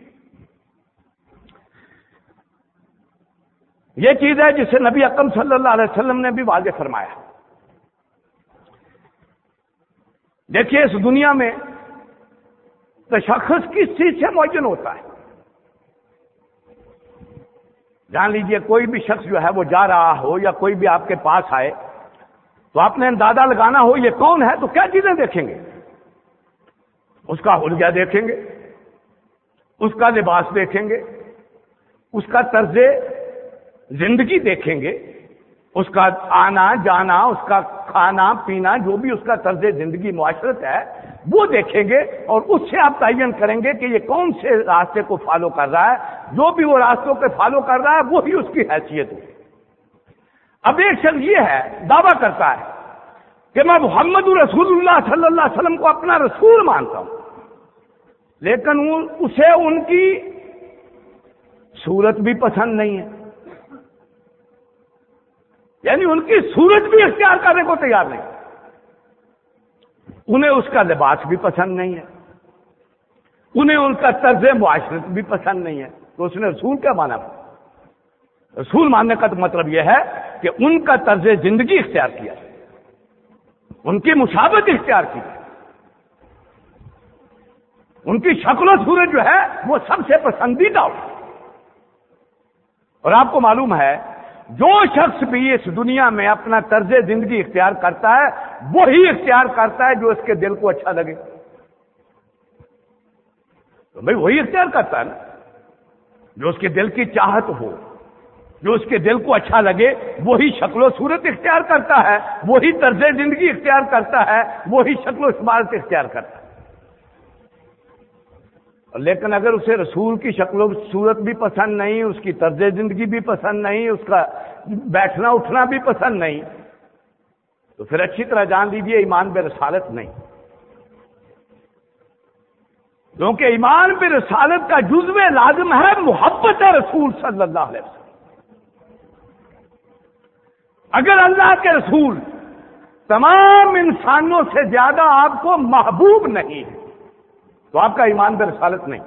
یہ چیز ہے جسے نبی اکرم صلی اللہ علیہ وسلم نے بھی واضح فرمایا۔ دیکھیے اس دنیا میں تشخص کس چیز سے معین ہوتا ہے؟ جان لیجئے کوئی بھی شخص جو ہے وہ جا رہا ہو یا کوئی بھی آپ کے پاس آئے تو آپ نے اندازہ لگانا ہو یہ کون ہے تو کیا چیزیں دیکھیں گے؟ اس کا حلیہ دیکھیں گے، اس کا لباس دیکھیں گے، اس کا طرز زندگی دیکھیں گے، اس کا آنا جانا، اس کا کھانا پینا، جو بھی اس کا طرز زندگی معاشرت ہے وہ دیکھیں گے اور اس سے آپ تعین کریں گے کہ یہ کون سے راستے کو فالو کر رہا ہے۔ جو بھی وہ راستوں کے فالو کر رہا ہے وہی اس کی حیثیت ہوگی۔ اب ایک شخص یہ ہے دعویٰ کرتا ہے کہ میں محمد رسول اللہ صلی اللہ علیہ وسلم کو اپنا رسول مانتا ہوں، لیکن اسے ان کی صورت بھی پسند نہیں ہے، یعنی ان کی صورت بھی اختیار کرنے کو تیار نہیں، انہیں اس کا لباس بھی پسند نہیں ہے، انہیں ان کا طرز معاشرت بھی پسند نہیں ہے، تو اس نے رسول کیا مانا؟ رسول ماننے کا تو مطلب یہ ہے کہ ان کا طرز زندگی اختیار کیا، ان کی مشابہت اختیار کی، ان کی شکل و صورت جو ہے وہ سب سے پسندیدہ ہو۔ اور آپ کو معلوم ہے جو شخص بھی اس دنیا میں اپنا طرز زندگی اختیار کرتا ہے وہی اختیار کرتا ہے جو اس کے دل کو اچھا لگے، تو بھائی وہی اختیار کرتا ہے نا، جو اس کے دل کی چاہت ہو، جو اس کے دل کو اچھا لگے وہی شکل و صورت اختیار کرتا ہے، وہی طرز زندگی اختیار کرتا ہے، وہی شکل و عبادت اختیار کرتا ہے۔ لیکن اگر اسے رسول کی شکل و صورت بھی پسند نہیں، اس کی طرز زندگی بھی پسند نہیں، اس کا بیٹھنا اٹھنا بھی پسند نہیں، تو پھر اچھی طرح جان لیجیے ایمان بے رسالت نہیں، کیونکہ ایمان بے رسالت کا جزو لازم ہے محبت رسول صلی اللہ علیہ وسلم۔ اگر اللہ کے رسول تمام انسانوں سے زیادہ آپ کو محبوب نہیں ہے تو آپ کا ایمان بے رسالت نہیں،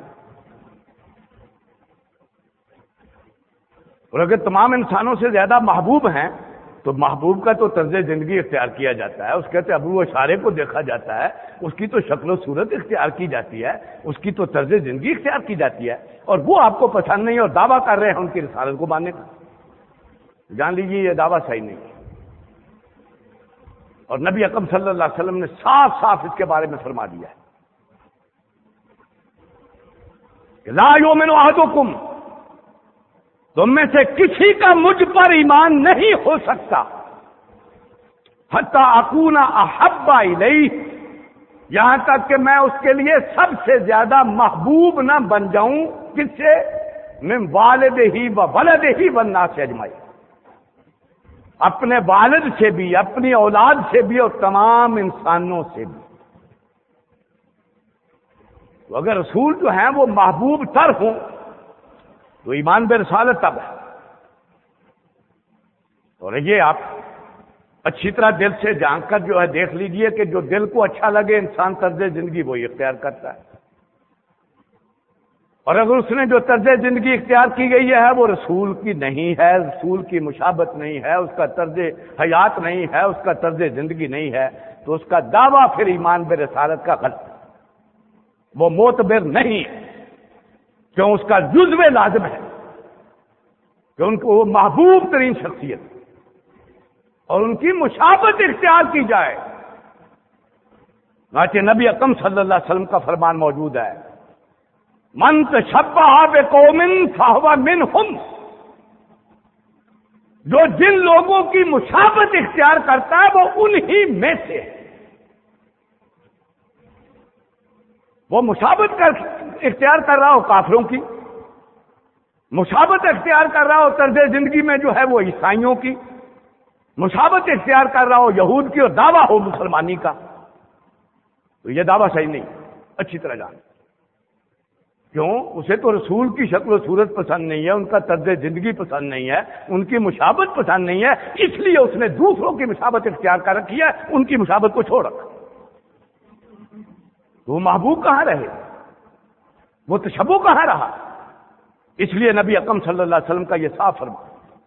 اور اگر تمام انسانوں سے زیادہ محبوب ہیں تو محبوب کا تو طرز زندگی اختیار کیا جاتا ہے، اس کے ابرو و اشارے کو دیکھا جاتا ہے، اس کی تو شکل و صورت اختیار کی جاتی ہے، اس کی تو طرز زندگی اختیار کی جاتی ہے، اور وہ آپ کو پسند نہیں اور دعویٰ کر رہے ہیں ان کی رسالت کو ماننے کا، جان لیجیے یہ دعویٰ صحیح نہیں ہے۔ اور نبی اکرم صلی اللہ علیہ وسلم نے صاف صاف اس کے بارے میں فرما دیا ہے کہ لا یؤمن احدکم، تم میں سے کسی کا مجھ پر ایمان نہیں ہو سکتا حتی اکون احب الیہ، یہاں تک کہ میں اس کے لیے سب سے زیادہ محبوب نہ بن جاؤں، کس سے؟ من والدہ و ولدہ والناس اجمعین، اپنے والد سے بھی، اپنی اولاد سے بھی، اور تمام انسانوں سے بھی۔ تو اگر رسول جو ہیں وہ محبوب تر ہوں تو ایمان برسالت تب ہے۔ اور یہ آپ اچھی طرح دل سے جان کر جو ہے دیکھ لیجئے کہ جو دل کو اچھا لگے انسان طرز زندگی وہی اختیار کرتا ہے، اور اگر اس نے جو طرز زندگی اختیار کی گئی ہے وہ رسول کی نہیں ہے، رسول کی مشابہت نہیں ہے، اس کا طرز حیات نہیں ہے، اس کا طرز زندگی نہیں ہے، تو اس کا دعویٰ پھر ایمان برسالت کا غلط، وہ معتبر نہیں ہے، کیوں؟ اس کا جزو لازم ہے کہ ان کو وہ محبوب ترین شخصیت اور ان کی مشابہت اختیار کی جائے۔ چنانچہ نبی اکرم صلی اللہ علیہ وسلم کا فرمان موجود ہے، من تشبہ بقوم فہو منہم، جو جن لوگوں کی مشابہت اختیار کرتا ہے وہ انہی میں سے ہے۔ وہ مشابہت اختیار کر رہا ہو کافروں کی، مشابہت اختیار کر رہا ہو طرز زندگی میں جو ہے وہ عیسائیوں کی، مشابہت اختیار کر رہا ہو یہود کی، اور دعویٰ ہو مسلمانی کا، تو یہ دعویٰ صحیح نہیں، اچھی طرح جان۔ کیوں؟ اسے تو رسول کی شکل و صورت پسند نہیں ہے، ان کا طرز زندگی پسند نہیں ہے، ان کی مشابہت پسند نہیں ہے، اس لیے اس نے دوسروں کی مشابہت اختیار کر رکھی ہے، ان کی مشابہت کو چھوڑ رکھا۔ وہ محبوب کہاں رہے، وہ تشبہ کہاں رہا؟ اس لیے نبی اکرم صلی اللہ علیہ وسلم کا یہ صاف فرمان،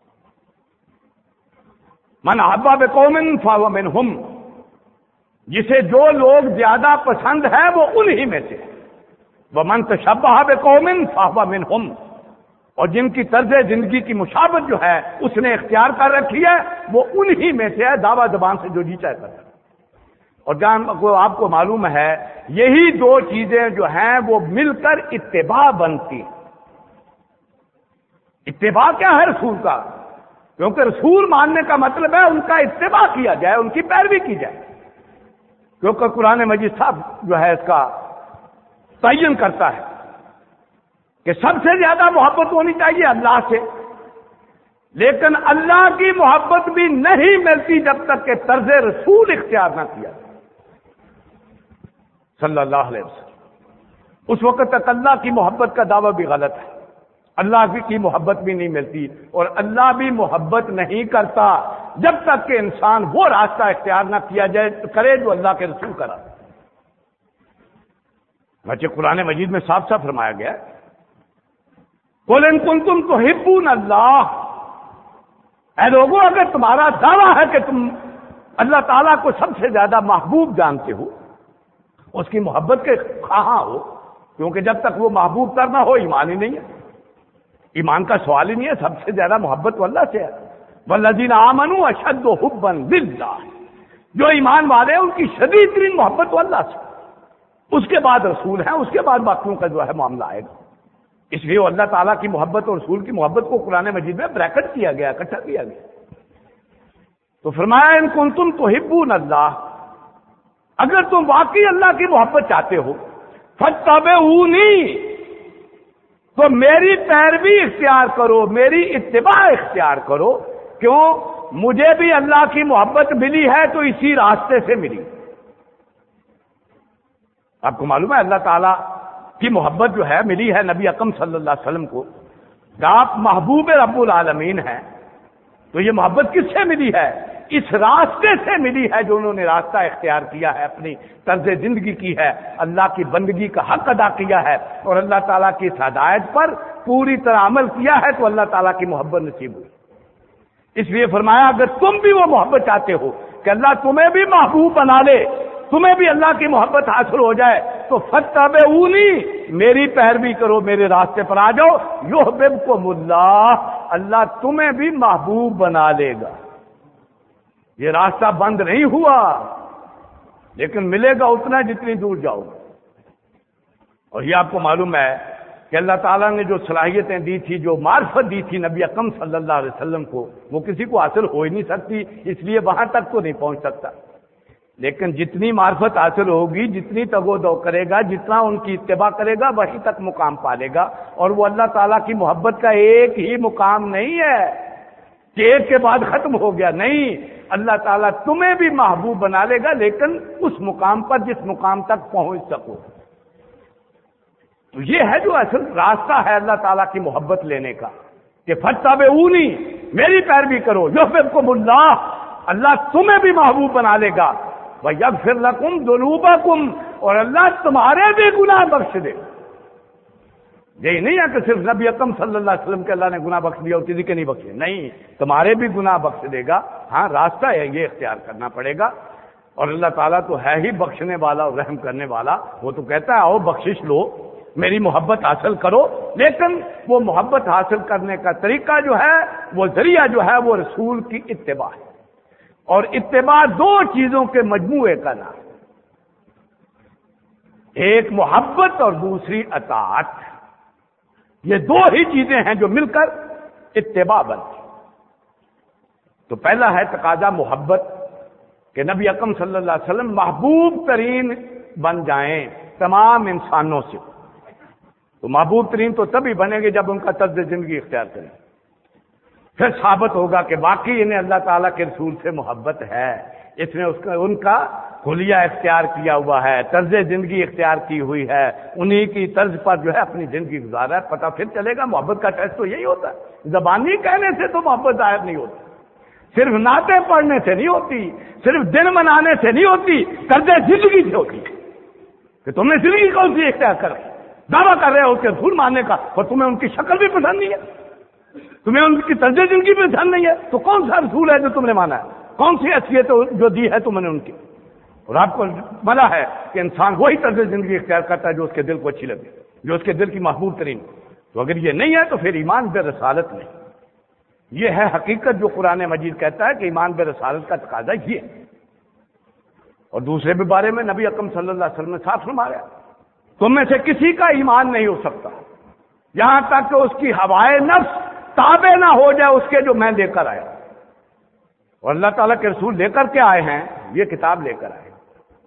من احب بقوم فہو منہم، جسے جو لوگ زیادہ پسند ہے وہ انہی میں سے، ومن تشبہ بقوم فہو منہم، اور جن کی طرز زندگی کی مشابہت جو ہے اس نے اختیار کر رکھی ہے وہ انہی میں سے ہے، دعویٰ زبان سے جو جی چاہے کرتا ہے۔ اور جان آپ کو معلوم ہے یہی دو چیزیں جو ہیں وہ مل کر اتباع بنتی۔ اتباع کیا ہے رسول کا؟ کیونکہ رسول ماننے کا مطلب ہے ان کا اتباع کیا جائے، ان کی پیروی کی جائے، کیونکہ قرآن مجید صاحب جو ہے اس کا تعین کرتا ہے کہ سب سے زیادہ محبت ہونی چاہیے اللہ سے، لیکن اللہ کی محبت بھی نہیں ملتی جب تک کہ طرز رسول اختیار نہ کیا صلی اللہ علیہ وسلم۔ اس وقت تک اللہ کی محبت کا دعویٰ بھی غلط ہے، اللہ کی محبت بھی نہیں ملتی، اور اللہ بھی محبت نہیں کرتا جب تک کہ انسان وہ راستہ اختیار نہ کیا جائے کرے جو اللہ کے رسول کرا۔ بچے قرآن مجید میں صاف صاف فرمایا گیا ہے، قُلْ إِن كُنتُمْ تُحِبُّونَ اللَّهَ، اے لوگوں اگر تمہارا دعویٰ ہے کہ تم اللہ تعالیٰ کو سب سے زیادہ محبوب جانتے ہو، اس کی محبت کے خواہاں ہو، کیونکہ جب تک وہ محبوب تر نہ ہو ایمان ہی نہیں ہے، ایمان کا سوال ہی نہیں ہے، سب سے زیادہ محبت تو اللہ سے ہے۔ وَالَّذِينَ آمَنُوا أَشَدُّ حُبًّا لِلَّهِ، جو ایمان والے ہیں ان کی شدید ترین محبت تو اللہ سے، اس کے بعد رسول ہیں، اس کے بعد باقیوں کا جو ہے معاملہ آئے گا۔ اس لیے اللہ تعالیٰ کی محبت اور رسول کی محبت کو قرآن مجید میں بریکٹ کیا گیا، اکٹھا کیا گیا۔ تو فرمایا ان کنتم تحبون اللہ، اگر تم واقعی اللہ کی محبت چاہتے ہو، فاتبعونی، تو میری پیروی اختیار کرو، میری اتباع اختیار کرو۔ کیوں؟ مجھے بھی اللہ کی محبت ملی ہے تو اسی راستے سے ملی۔ آپ کو معلوم ہے اللہ تعالیٰ کی محبت جو ہے ملی ہے نبی اکرم صلی اللہ علیہ وسلم کو، کہ آپ محبوب رب العالمین ہیں، تو یہ محبت کس سے ملی ہے؟ اس راستے سے ملی ہے جو انہوں نے راستہ اختیار کیا ہے، اپنی طرز زندگی کی ہے، اللہ کی بندگی کا حق ادا کیا ہے، اور اللہ تعالیٰ کی ہدایت پر پوری طرح عمل کیا ہے، تو اللہ تعالیٰ کی محبت نصیب ہوئی۔ اس لیے فرمایا اگر تم بھی وہ محبت چاہتے ہو کہ اللہ تمہیں بھی محبوب بنا لے، تمہیں بھی اللہ کی محبت حاصل ہو جائے، تو فاتبعونی، میری پیروی کرو، میرے راستے پر آ جاؤ، یحببکم اللہ، اللہ تمہیں بھی محبوب بنا لے گا۔ یہ راستہ بند نہیں ہوا، لیکن ملے گا اتنا جتنی دور جاؤ گے۔ اور یہ آپ کو معلوم ہے کہ اللہ تعالیٰ نے جو صلاحیتیں دی تھی، جو معرفت دی تھی نبی اکرم صلی اللہ علیہ وسلم کو، وہ کسی کو حاصل ہو ہی نہیں سکتی، اس لیے وہاں تک تو نہیں پہنچ سکتا۔ لیکن جتنی معرفت حاصل ہوگی، جتنی تگ و دو کرے گا، جتنا ان کی اتباع کرے گا، وہیں تک مقام پالے گا۔ اور وہ اللہ تعالیٰ کی محبت کا ایک ہی مقام نہیں ہے کہ ایک کے بعد ختم ہو گیا، نہیں، اللہ تعالیٰ تمہیں بھی محبوب بنا لے گا، لیکن اس مقام پر جس مقام تک پہنچ سکو۔ تو یہ ہے جو اصل راستہ ہے اللہ تعالیٰ کی محبت لینے کا، کہ فاتبعونی، میری پیروی کرو، یحببکم اللہ، اللہ تمہیں بھی محبوب بنا لے گا، وَيَغْفِرْ لَكُمْ ذُنُوبَكُمْ، اور اللہ تمہارے بھی گناہ بخش دے۔ یہی نہیں ہے کہ صرف نبی اکرم صلی اللہ علیہ وسلم کے اللہ نے گناہ بخش دیا اور کسی کے نہیں بخشے، نہیں، تمہارے بھی گناہ بخش دے گا۔ ہاں راستہ ہے، یہ اختیار کرنا پڑے گا۔ اور اللہ تعالیٰ تو ہے ہی بخشنے والا اور رحم کرنے والا، وہ تو کہتا ہے آؤ بخشش لو، میری محبت حاصل کرو، لیکن وہ محبت حاصل کرنے کا طریقہ جو ہے، وہ ذریعہ جو ہے، وہ رسول کی اتباع ہے۔ اور اتباع دو چیزوں کے مجموعے کا نام، ایک محبت اور دوسری اطاعت، یہ دو ہی چیزیں ہیں جو مل کر اتباع بنتی۔ تو پہلا ہے تقاضا محبت، کہ نبی اکرم صلی اللہ علیہ وسلم محبوب ترین بن جائیں تمام انسانوں سے۔ تو محبوب ترین تو تبھی بنیں گے جب ان کا طرز زندگی اختیار کریں، پھر ثابت ہوگا کہ واقعی انہیں اللہ تعالیٰ کے رسول سے محبت ہے، اس نے ان کا حلیہ اختیار کیا ہوا ہے، طرز زندگی اختیار کی ہوئی ہے، انہی کی طرز پر جو ہے اپنی زندگی گزارا ہے۔ پتہ پھر چلے گا محبت کا ٹیسٹ تو یہی ہوتا ہے، زبانی کہنے سے تو محبت ظاہر نہیں ہوتی، صرف نعتیں پڑھنے سے نہیں ہوتی، صرف دن منانے سے نہیں ہوتی، طرز زندگی سے ہوتی ہے کہ تم نے زندگی کون سی اختیار کر رہی، دعویٰ کر رہے ہو اس کے رسول ماننے کا، اور تمہیں ان کی شکل بھی پسند نہیں ہے، تمہیں ان کی طرز زندگی بھی پسند نہیں ہے، تو کون سا رسول ہے جو تم نے مانا ہے؟ کون سی حیثیت جو دی ہے تم نے ان کی؟ اور آپ کو ملا ہے کہ انسان وہی طرز زندگی اختیار کرتا ہے جو اس کے دل کو اچھی لگے، جو اس کے دل کی محبوب ترین۔ تو اگر یہ نہیں ہے تو پھر ایمان بے رسالت نہیں۔ یہ ہے حقیقت جو قرآن مجید کہتا ہے کہ ایمان بے رسالت کا تقاضا یہ ہے۔ اور دوسرے بھی بارے میں نبی اکرم صلی اللہ علیہ وسلم نے صاف فرمایا، تم میں سے کسی کا ایمان نہیں ہو سکتا یہاں تک کہ اس کی ہوائے نفس تابع نہ ہو جائے اس کے جو میں لے کر آیا۔ اور اللہ تعالیٰ کے رسول لے کر کے آئے ہیں، یہ کتاب لے کر آئے،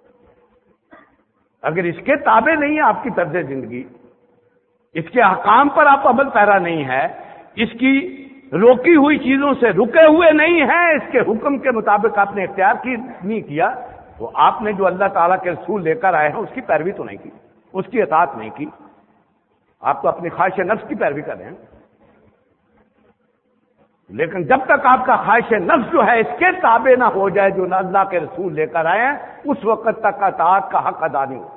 اگر اس کے تابع نہیں ہے آپ کی طرز زندگی، اس کے احکام پر آپ عمل پیرا نہیں ہے، اس کی روکی ہوئی چیزوں سے رکے ہوئے نہیں ہیں، اس کے حکم کے مطابق آپ نے اختیار کی نہیں کیا، تو آپ نے جو اللہ تعالیٰ کے رسول لے کر آئے ہیں اس کی پیروی تو نہیں کی، اس کی اطاعت نہیں کی، آپ تو اپنی خواہش نفس کی پیروی کر رہے ہیں۔ لیکن جب تک آپ کا خواہش نفس جو ہے اس کے تابع نہ ہو جائے جو اللہ کے رسول لے کر آئے ہیں، اس وقت تک اطاعت کا حق ادا نہیں ہو۔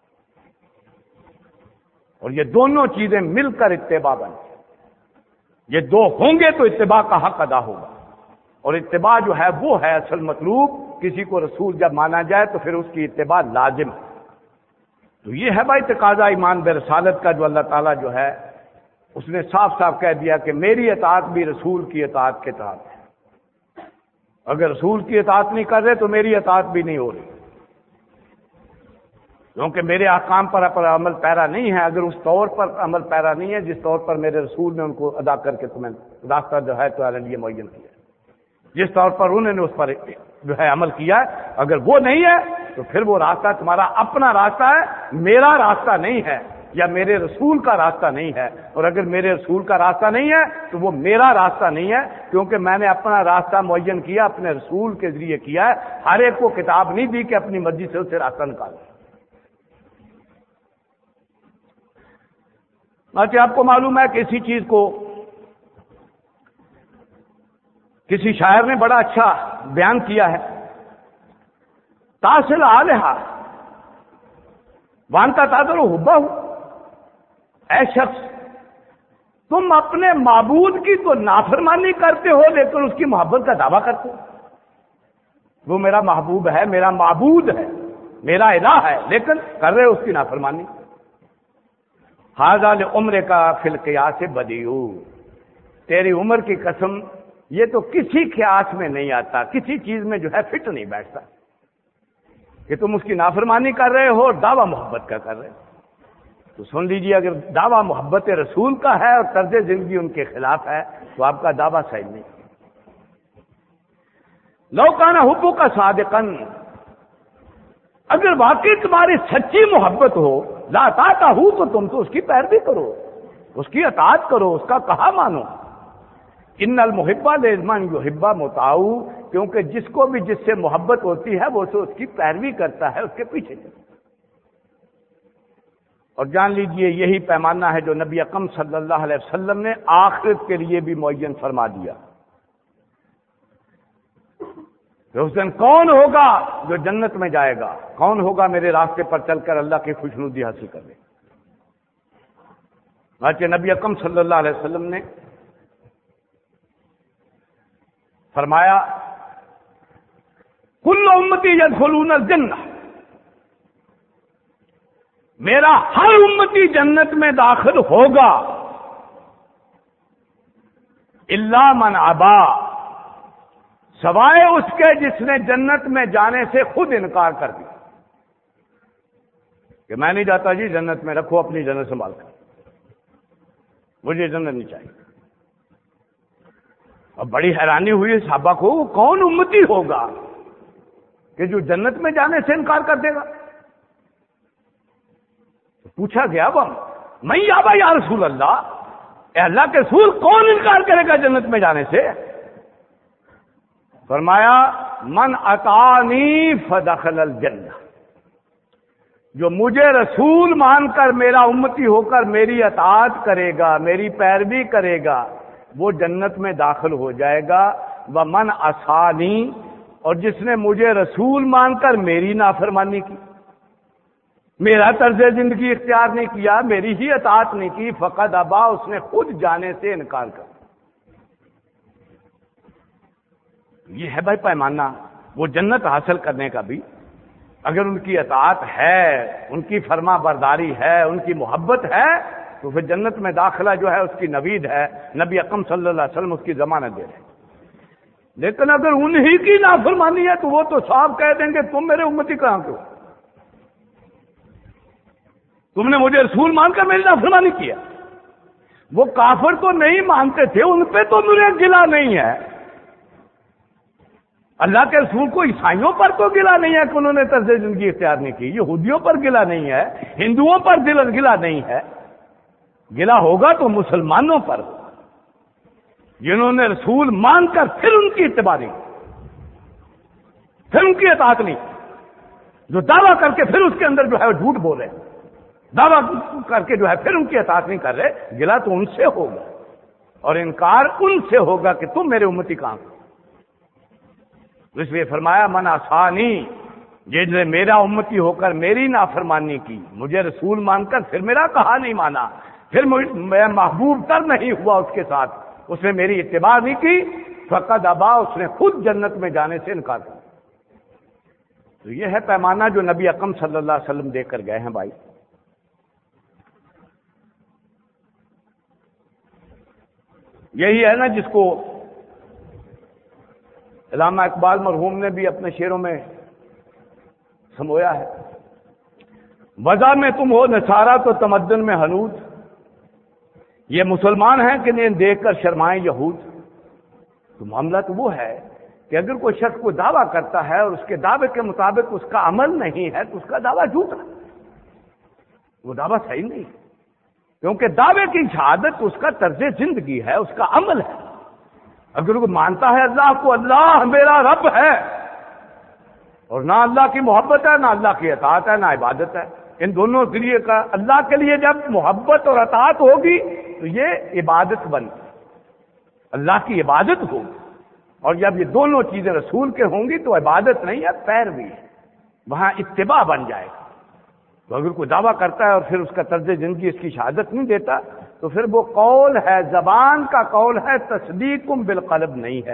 اور یہ دونوں چیزیں مل کر اتباع بنتی، یہ دو ہوں گے تو اتباع کا حق ادا ہوگا۔ اور اتباع جو ہے وہ ہے اصل مطلوب، کسی کو رسول جب مانا جائے تو پھر اس کی اتباع لازم ہے۔ تو یہ ہے بھائی تقاضا ایمان بے رسالت کا، جو اللہ تعالیٰ جو ہے اس نے صاف صاف کہہ دیا کہ میری اطاعت بھی رسول کی اطاعت کے تحت ہے۔ اگر رسول کی اطاعت نہیں کر رہے تو میری اطاعت بھی نہیں ہو رہی، کیونکہ میرے احکام پر عمل پیرا نہیں ہے، اگر اس طور پر عمل پیرا نہیں ہے جس طور پر میرے رسول نے ان کو ادا کر کے تمہیں راستہ جو ہے تمہارے لیے معین کیا، جس طور پر انہوں نے اس پر جو ہے عمل کیا ہے، اگر وہ نہیں ہے تو پھر وہ راستہ تمہارا اپنا راستہ ہے، میرا راستہ نہیں ہے، یا میرے رسول کا راستہ نہیں ہے۔ اور اگر میرے رسول کا راستہ نہیں ہے تو وہ میرا راستہ نہیں ہے، کیونکہ میں نے اپنا راستہ معین کیا، اپنے رسول کے ذریعے کیا ہے۔ ہر ایک کو کتاب نہیں دی کہ اپنی مرضی سے اسے راستہ نکالے۔ آپ کو معلوم ہے کہ اسی چیز کو کسی شاعر نے بڑا اچھا بیان کیا ہے، تاصل آلہا وانتا تادر حبہ، اے شخص تم اپنے معبود کی تو نافرمانی کرتے ہو لیکن اس کی محبت کا دعویٰ کرتے ہو۔ وہ میرا محبوب ہے، میرا معبود ہے، میرا الہ ہے، لیکن کر رہے اس کی نافرمانی۔ ھذا لعمر کا فی القیاس بدیع، تیری عمر کی قسم یہ تو کسی قیاس میں نہیں آتا، کسی چیز میں جو ہے فٹ نہیں بیٹھتا کہ تم اس کی نافرمانی کر رہے ہو اور دعویٰ محبت کا کر رہے ہو۔ تو سن لیجیے، اگر دعویٰ محبت رسول کا ہے اور طرز زندگی ان کے خلاف ہے تو آپ کا دعویٰ صحیح نہیں۔ لو کان حبک صادقاً، اگر واقعی تمہاری سچی محبت ہو، لا طاعتہ ہو، تو تم تو اس کی پیروی کرو، اس کی اطاعت کرو، اس کا کہا مانو۔ ان المحب لمن یحب مطاع، کیونکہ جس کو بھی جس سے محبت ہوتی ہے وہ تو اس کی پیروی کرتا ہے، اس کے پیچھے چلتا ہے۔ اور جان لیجئے یہی پیمانہ ہے جو نبی اکرم صلی اللہ علیہ وسلم نے آخرت کے لیے بھی معین فرما دیا کہ اس دن کون ہوگا جو جنت میں جائے گا، کون ہوگا میرے راستے پر چل کر اللہ کی خوشنودی حاصل کر لے۔ چنانچہ نبی اکرم صلی اللہ علیہ وسلم نے فرمایا کل امتی یدخلون الجنہ، میرا ہر امتی جنت میں داخل ہوگا الا من ابا، سوائے اس کے جس نے جنت میں جانے سے خود انکار کر دیا کہ میں نہیں جاتا جی جنت میں، رکھو اپنی جنت سنبھال کر، مجھے جنت نہیں چاہیے۔ اب بڑی حیرانی ہوئی صحابہ کو، وہ کون امتی ہوگا کہ جو جنت میں جانے سے انکار کر دے گا؟ پوچھا گیا وہ میں یابا یا رسول اللہ، اے اللہ کے رسول کون انکار کرے گا جنت میں جانے سے؟ فرمایا من اطاعنی فدخل الجنہ، جو مجھے رسول مان کر میرا امتی ہو کر میری اطاعت کرے گا، میری پیروی کرے گا، وہ جنت میں داخل ہو جائے گا۔ ومن عصانی، اور جس نے مجھے رسول مان کر میری نافرمانی کی، میرا طرز زندگی اختیار نہیں کیا، میری ہی اطاعت نہیں کی، فقد ابا، اس نے خود جانے سے انکار کر۔ یہ ہے بھائی پیمانہ وہ جنت حاصل کرنے کا بھی، اگر ان کی اطاعت ہے، ان کی فرما برداری ہے، ان کی محبت ہے، تو پھر جنت میں داخلہ جو ہے اس کی نوید ہے، نبی اکرم صلی اللہ علیہ وسلم اس کی ضمانت دے رہے ہیں۔ لیکن اگر انہی کی نافرمانی ہے تو وہ تو صاحب کہہ دیں گے تم میرے امتی کہاں کے ہو، تم نے مجھے رسول مان کر میری نافرمانی کیا۔ وہ کافر تو نہیں مانتے تھے، ان پہ تو مجھے گلا نہیں ہے، اللہ کے رسول کو عیسائیوں پر تو گلا نہیں ہے کہ انہوں نے طرز زندگی اختیار نہیں کی، یہودیوں پر گلا نہیں ہے، ہندوؤں پر گلا نہیں ہے، گلا ہوگا تو مسلمانوں پر، جنہوں نے رسول مان کر پھر ان کی اتباع نہیں، پھر ان کی اطاعت نہیں، جو دعویٰ کر کے پھر اس کے اندر جو ہے وہ جھوٹ بولے، دعویٰ کر کے جو ہے پھر ان کی اطاعت نہیں کر رہے، گلا تو ان سے ہوگا اور انکار ان سے ہوگا کہ تم میرے امتی کہاں ہو۔ اس لیے فرمایا من عصانی، جس نے میرا امتی ہو کر میری نافرمانی کی، مجھے رسول مان کر پھر میرا کہا نہیں مانا، پھر میں محبوب تر نہیں ہوا اس کے ساتھ، اس نے میری اتباع نہیں کی، فقد ابا، اس نے خود جنت میں جانے سے انکار کیا۔ تو یہ ہے پیمانہ جو نبی اکرم صلی اللہ علیہ وسلم دے کر گئے ہیں بھائی۔ یہی ہے نا جس کو علامہ اقبال مرحوم نے بھی اپنے شعروں میں سمویا ہے، وضع میں تم ہو نصارہ تو تمدن میں حنود، یہ مسلمان ہیں کہ انہیں دیکھ کر شرمائیں یہود۔ تو معاملہ تو وہ ہے کہ اگر کوئی شخص کو دعویٰ کرتا ہے اور اس کے دعوے کے مطابق اس کا عمل نہیں ہے تو اس کا دعویٰ جھوٹا، وہ دعویٰ صحیح نہیں، کیونکہ دعوے کی شہادت اس کا طرز زندگی ہے، اس کا عمل ہے۔ اگر وہ مانتا ہے اللہ کو، اللہ میرا رب ہے، اور نہ اللہ کی محبت ہے، نہ اللہ کی اطاعت ہے، نہ عبادت ہے، ان دونوں کے لیے کا اللہ کے لیے جب محبت اور اطاعت ہوگی تو یہ عبادت بن، اللہ کی عبادت ہوگی، اور جب یہ دونوں چیزیں رسول کے ہوں گی تو عبادت نہیں ہے، پیروی ہے، وہاں اتباع بن جائے گا۔ تو اگر کوئی دعویٰ کرتا ہے اور پھر اس کا طرز زندگی اس کی شہادت نہیں دیتا تو پھر وہ قول ہے، زبان کا قول ہے، تصدیق بالقلب نہیں ہے،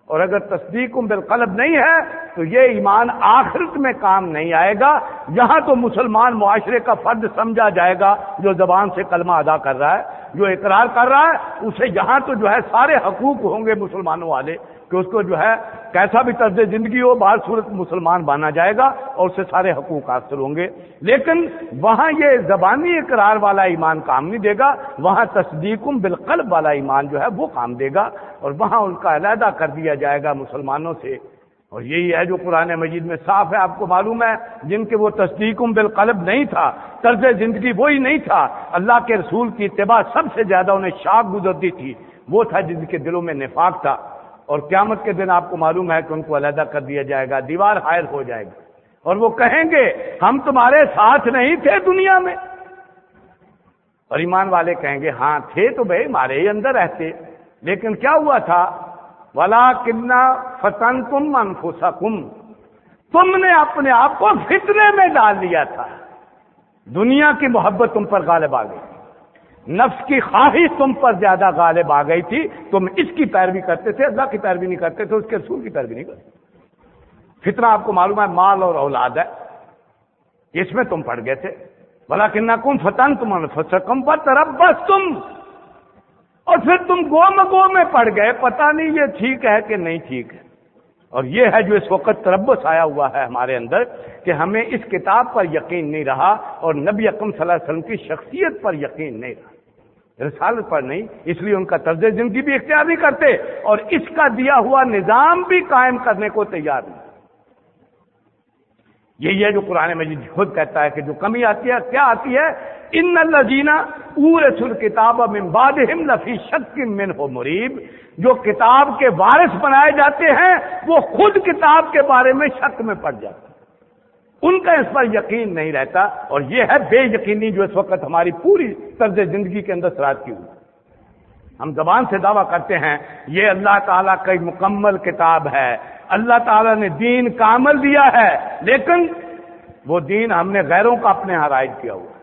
اور اگر تصدیق بالقلب نہیں ہے تو یہ ایمان آخرت میں کام نہیں آئے گا. یہاں تو مسلمان معاشرے کا فرد سمجھا جائے گا جو زبان سے کلمہ ادا کر رہا ہے, جو اقرار کر رہا ہے, اسے یہاں تو جو ہے سارے حقوق ہوں گے مسلمانوں والے کہ اس کو جو ہے کیسا بھی طرز زندگی ہو بہر صورت مسلمان بانا جائے گا اور اسے سارے حقوق حاصل ہوں گے. لیکن وہاں یہ زبانی اقرار والا ایمان کام نہیں دے گا, وہاں تصدیق بالقلب والا ایمان جو ہے وہ کام دے گا, اور وہاں ان کا علیحدہ کر دیا جائے گا مسلمانوں سے. اور یہی ہے جو قرآن مجید میں صاف ہے. آپ کو معلوم ہے جن کے وہ تصدیق بالقلب نہیں تھا, طرز زندگی وہی نہیں تھا, اللہ کے رسول کی اتباع سب سے زیادہ انہیں شاق گزرتی تھی, وہ تھا جن کے دلوں میں نفاق تھا. اور قیامت کے دن آپ کو معلوم ہے کہ ان کو علیحدہ کر دیا جائے گا, دیوار حائل ہو جائے گی, اور وہ کہیں گے ہم تمہارے ساتھ نہیں تھے دنیا میں. اور ایمان والے کہیں گے ہاں تھے تو بھائی ہمارے ہی اندر رہتے, لیکن کیا ہوا تھا؟ وَلَٰكِنَّ فَتَنْتُمْ أَنفُسَكُمْ, تم نے اپنے آپ کو فتنے میں ڈال لیا تھا. دنیا کی محبت تم پر غالب آ گئی, نفس کی خواہش تم پر زیادہ غالب آ گئی تھی, تم اس کی پیروی کرتے تھے, اللہ کی پیروی نہیں کرتے تھے, اس کے رسول کی پیروی نہیں کرتے. فتنہ آپ کو معلوم ہے مال اور اولاد ہے, اس میں تم پڑ گئے تھے. وَلَٰكِنَّكُمْ فَتَنْتُمْ أَنفُسَكُمْ فَتَرَبَّصْتُمْ, اور پھر تم گو میں پڑ گئے, پتہ نہیں یہ ٹھیک ہے کہ نہیں ٹھیک ہے. اور یہ ہے جو اس وقت تربص آیا ہوا ہے ہمارے اندر کہ ہمیں اس کتاب پر یقین نہیں رہا اور نبی اکرم صلی اللہ علیہ وسلم کی شخصیت پر یقین نہیں رہا, رسالت پر نہیں, اس لیے ان کا طرز زندگی بھی اختیار نہیں کرتے اور اس کا دیا ہوا نظام بھی قائم کرنے کو تیار نہیں. یہی ہے جو قرآن مجید خود کہتا ہے کہ جو کمی آتی ہے کیا آتی ہے؟ ان الذین اورثوا الکتاب من بعدہم لفی شک منہ مریب, جو کتاب کے وارث بنائے جاتے ہیں وہ خود کتاب کے بارے میں شک میں پڑ جاتے ہیں, ان کا اس پر یقین نہیں رہتا. اور یہ ہے بے یقینی جو اس وقت ہماری پوری طرز زندگی کے اندر سرات کی ہوئی. ہم زبان سے دعویٰ کرتے ہیں یہ اللہ تعالیٰ کی مکمل کتاب ہے, اللہ تعالیٰ نے دین کامل دیا ہے, لیکن وہ دین ہم نے غیروں کا اپنے ہاں رائج کیا ہوا,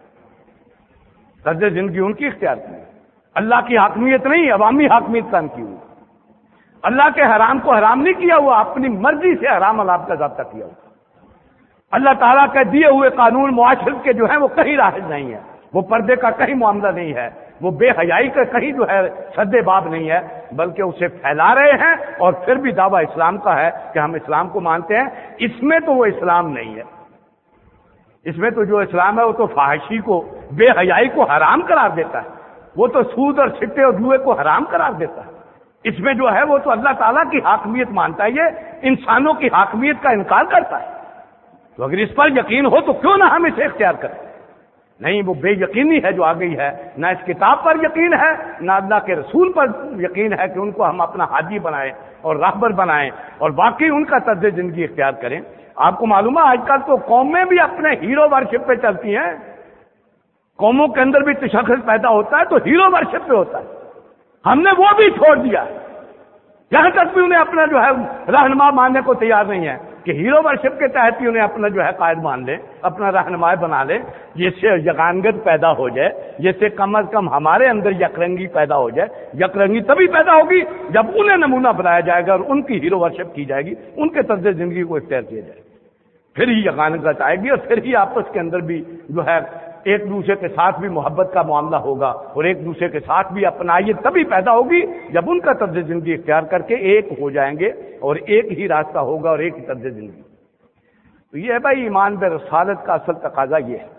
طرز زندگی ان کی اختیار کی, اللہ کی حاکمیت نہیں, عوامی حاکمیت کام کی ہوئی. اللہ کے حرام کو حرام نہیں کیا ہوا, اپنی مرضی سے حرام حلال کا ضابطہ کیا ہوا. اللہ تعالیٰ کے دیے ہوئے قانون معاشرت کے جو ہیں وہ کہیں راحت نہیں ہے, وہ پردے کا کہیں معاملہ نہیں ہے, وہ بے حیائی کا کہیں جو ہے سد باب نہیں ہے, بلکہ اسے پھیلا رہے ہیں. اور پھر بھی دعویٰ اسلام کا ہے کہ ہم اسلام کو مانتے ہیں. اس میں تو وہ اسلام نہیں ہے, اس میں تو جو اسلام ہے وہ تو فحاشی کو, بے حیائی کو حرام قرار دیتا ہے, وہ تو سود اور چھٹے اور جوئے کو حرام قرار دیتا ہے. اس میں جو ہے وہ تو اللہ تعالیٰ کی حاکمیت مانتا ہے, یہ انسانوں کی حاکمیت کا انکار کرتا ہے. تو اگر اس پر یقین ہو تو کیوں نہ ہم اسے اختیار کریں؟ نہیں, وہ بے یقینی ہے جو آ گئی ہے, نہ اس کتاب پر یقین ہے, نہ اللہ کے رسول پر یقین ہے کہ ان کو ہم اپنا ہادی بنائیں اور راہبر بنائیں اور واقعی ان کا طرز زندگی اختیار کریں. آپ کو معلوم ہے آج کل تو قومیں بھی اپنے ہیرو ورشپ پہ چلتی ہیں, قوموں کے اندر بھی تشخص پیدا ہوتا ہے تو ہیرو ورشپ پہ ہوتا ہے. ہم نے وہ بھی چھوڑ دیا, یہاں تک بھی انہیں اپنا جو ہے رہنما ماننے کو تیار نہیں ہے کہ ہیرو ورشپ کے تحت ہی انہیں اپنا جو ہے قائد مان لے, اپنا رہنما بنا لے, جس سے یگانگت پیدا ہو جائے, جس سے کم از کم ہمارے اندر یکرنگی پیدا ہو جائے. یکرنگی تبھی پیدا ہوگی جب انہیں نمونہ بنایا جائے گا اور ان کی ہیرو ورشپ کی جائے گی, ان کے طرز زندگی کو اختیار کیا جائے گا, پھر ہی یگانگت آئے گی اور پھر ہی آپس کے اندر بھی جو ہے ایک دوسرے کے ساتھ بھی محبت کا معاملہ ہوگا اور ایک دوسرے کے ساتھ بھی اپنائیت تبھی پیدا ہوگی جب ان کا طرز زندگی اختیار کر کے ایک ہو جائیں گے اور ایک ہی راستہ ہوگا اور ایک ہی طرز زندگی. تو یہ ہے بھائی ایمان بے رسالت کا اصل تقاضا یہ ہے.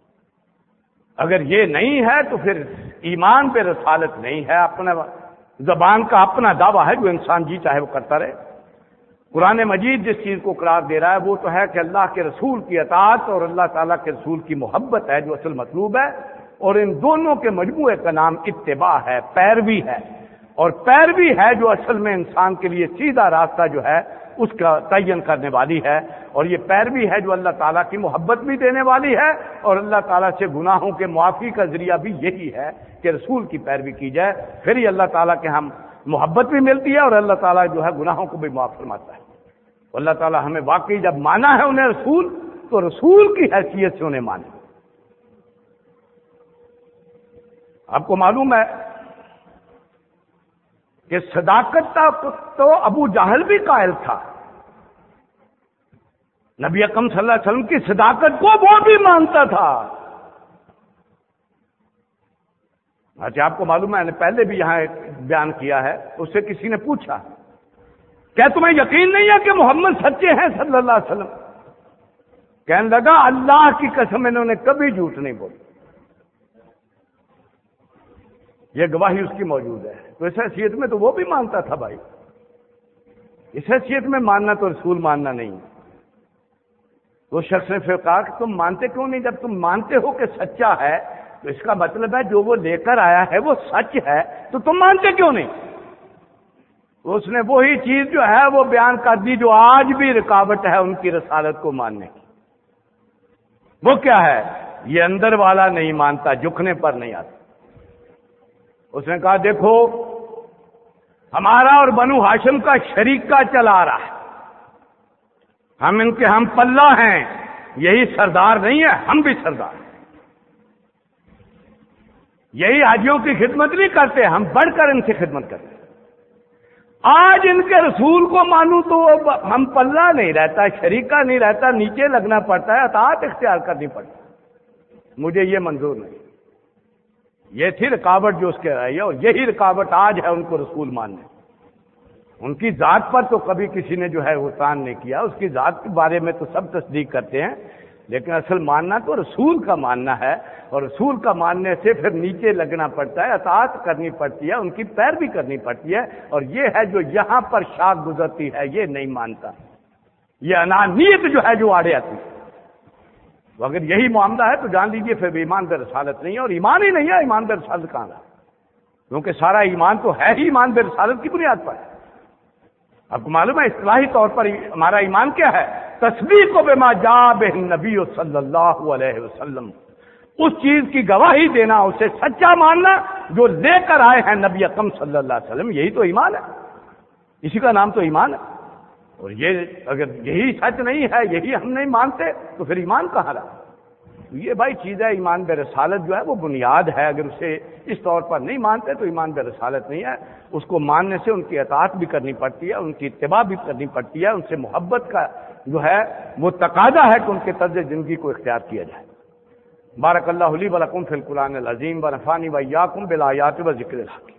اگر یہ نہیں ہے تو پھر ایمان بے رسالت نہیں ہے, اپنا زبان کا اپنا دعویٰ ہے جو انسان جی چاہے وہ کرتا رہے. قرآن مجید جس چیز کو قرار دے رہا ہے وہ تو ہے کہ اللہ کے رسول کی اطاعت اور اللہ تعالیٰ کے رسول کی محبت ہے جو اصل مطلوب ہے, اور ان دونوں کے مجموعے کا نام اتباع ہے, پیروی ہے. اور پیروی ہے جو اصل میں انسان کے لیے سیدھا راستہ جو ہے اس کا تعین کرنے والی ہے, اور یہ پیروی ہے جو اللہ تعالیٰ کی محبت بھی دینے والی ہے, اور اللہ تعالیٰ سے گناہوں کے معافی کا ذریعہ بھی یہی ہے کہ رسول کی پیروی کی جائے, پھر ہی اللہ تعالیٰ کے ہم محبت بھی ملتی ہے اور اللہ تعالیٰ جو ہے گناہوں کو بھی معاف فرماتا ہے. اللہ تعالیٰ ہمیں واقعی جب مانا ہے انہیں رسول تو رسول کی حیثیت سے انہیں مانے. آپ کو معلوم ہے کہ صداقت کا تو ابو جہل بھی قائل تھا، نبی اکرم صلی اللہ علیہ وسلم کی صداقت کو وہ بھی مانتا تھا۔ اچھا آپ کو معلوم ہے، میں نے پہلے بھی یہاں ایک بیان کیا ہے، اس سے کسی نے پوچھا کیا تمہیں یقین نہیں ہے کہ محمد سچے ہیں صلی اللہ علیہ وسلم؟ کہنے لگا اللہ کی قسم انہوں نے کبھی جھوٹ نہیں بولی، یہ گواہی اس کی موجود ہے۔ تو اس حیثیت میں تو وہ بھی مانتا تھا بھائی، اس حیثیت میں ماننا تو رسول ماننا نہیں۔ وہ شخص نے پھر کہا کہ تم مانتے کیوں نہیں؟ جب تم مانتے ہو کہ سچا ہے تو اس کا مطلب ہے جو وہ لے کر آیا ہے وہ سچ ہے، تو تم مانتے کیوں نہیں؟ اس نے وہی چیز جو ہے وہ بیان کر دی جو آج بھی رکاوٹ ہے ان کی رسالت کو ماننے کی۔ وہ کیا ہے؟ یہ اندر والا نہیں مانتا، جھکنے پر نہیں آتا۔ اس نے کہا دیکھو ہمارا اور بنو ہاشم کا شریکہ چلا رہا ہے، ہم ان کے ہم پلہ ہیں، یہی سردار نہیں ہے، ہم بھی سردار ہیں۔ یہی حاجیوں کی خدمت نہیں کرتے، ہم بڑھ کر ان سے خدمت کرتے ہیں۔ آج ان کے رسول کو مانوں تو ہم پلہ نہیں رہتا، شریکہ نہیں رہتا، نیچے لگنا پڑتا ہے، اطاعت اختیار کرنی پڑتی۔ مجھے یہ منظور نہیں۔ یہ تھی رکاوٹ جو اس کے رہی ہے، اور یہی رکاوٹ آج ہے ان کو رسول ماننے۔ ان کی ذات پر تو کبھی کسی نے جو ہے احسان نہیں کیا، اس کی ذات کے بارے میں تو سب تصدیق کرتے ہیں، لیکن اصل ماننا تو رسول کا ماننا ہے، اور رسول کا ماننے سے پھر نیچے لگنا پڑتا ہے، اطاعت کرنی پڑتی ہے، ان کی پیروی کرنی پڑتی ہے۔ اور یہ ہے جو یہاں پر شاخ گزرتی ہے، یہ نہیں مانتا، یہ انانیت جو ہے جو آڑے آتی ہے۔ تو اگر یہی معاملہ ہے تو جان لیجیے پھر ایمان بے رسالت نہیں ہے، اور ایمان ہی نہیں ہے، ایمان بے رسالت کہاں رہا؟ کیونکہ سارا ایمان تو ہے ہی ایمان بے رسالت کی بنیاد پر ہے۔ آپ کو معلوم ہے اصطلاحی طور پر ہمارا ایمان کیا ہے؟ تصدیق بما جاء بہ النبی صلی اللہ علیہ وسلم، اس چیز کی گواہی دینا، اسے سچا ماننا جو لے کر آئے ہیں نبی اکرم صلی اللہ علیہ وسلم، یہی تو ایمان ہے، اسی کا نام تو ایمان ہے۔ اور یہ اگر یہی سچ نہیں ہے، یہی ہم نہیں مانتے تو پھر ایمان کہاں رہا؟ یہ بھائی چیز ہے، ایمان بے رسالت جو ہے وہ بنیاد ہے، اگر اسے اس طور پر نہیں مانتے تو ایمان بے رسالت نہیں ہے۔ اس کو ماننے سے ان کی اطاعت بھی کرنی پڑتی ہے، ان کی اتباع بھی کرنی پڑتی ہے، ان سے محبت کا جو ہے وہ تقاضا ہے کہ ان کے طرز زندگی کو اختیار کیا جائے۔ بارک اللہ لی و لکم فی القرآن العظیم ونفعنی و ایاکم بالآیات و ذکر الحکیم۔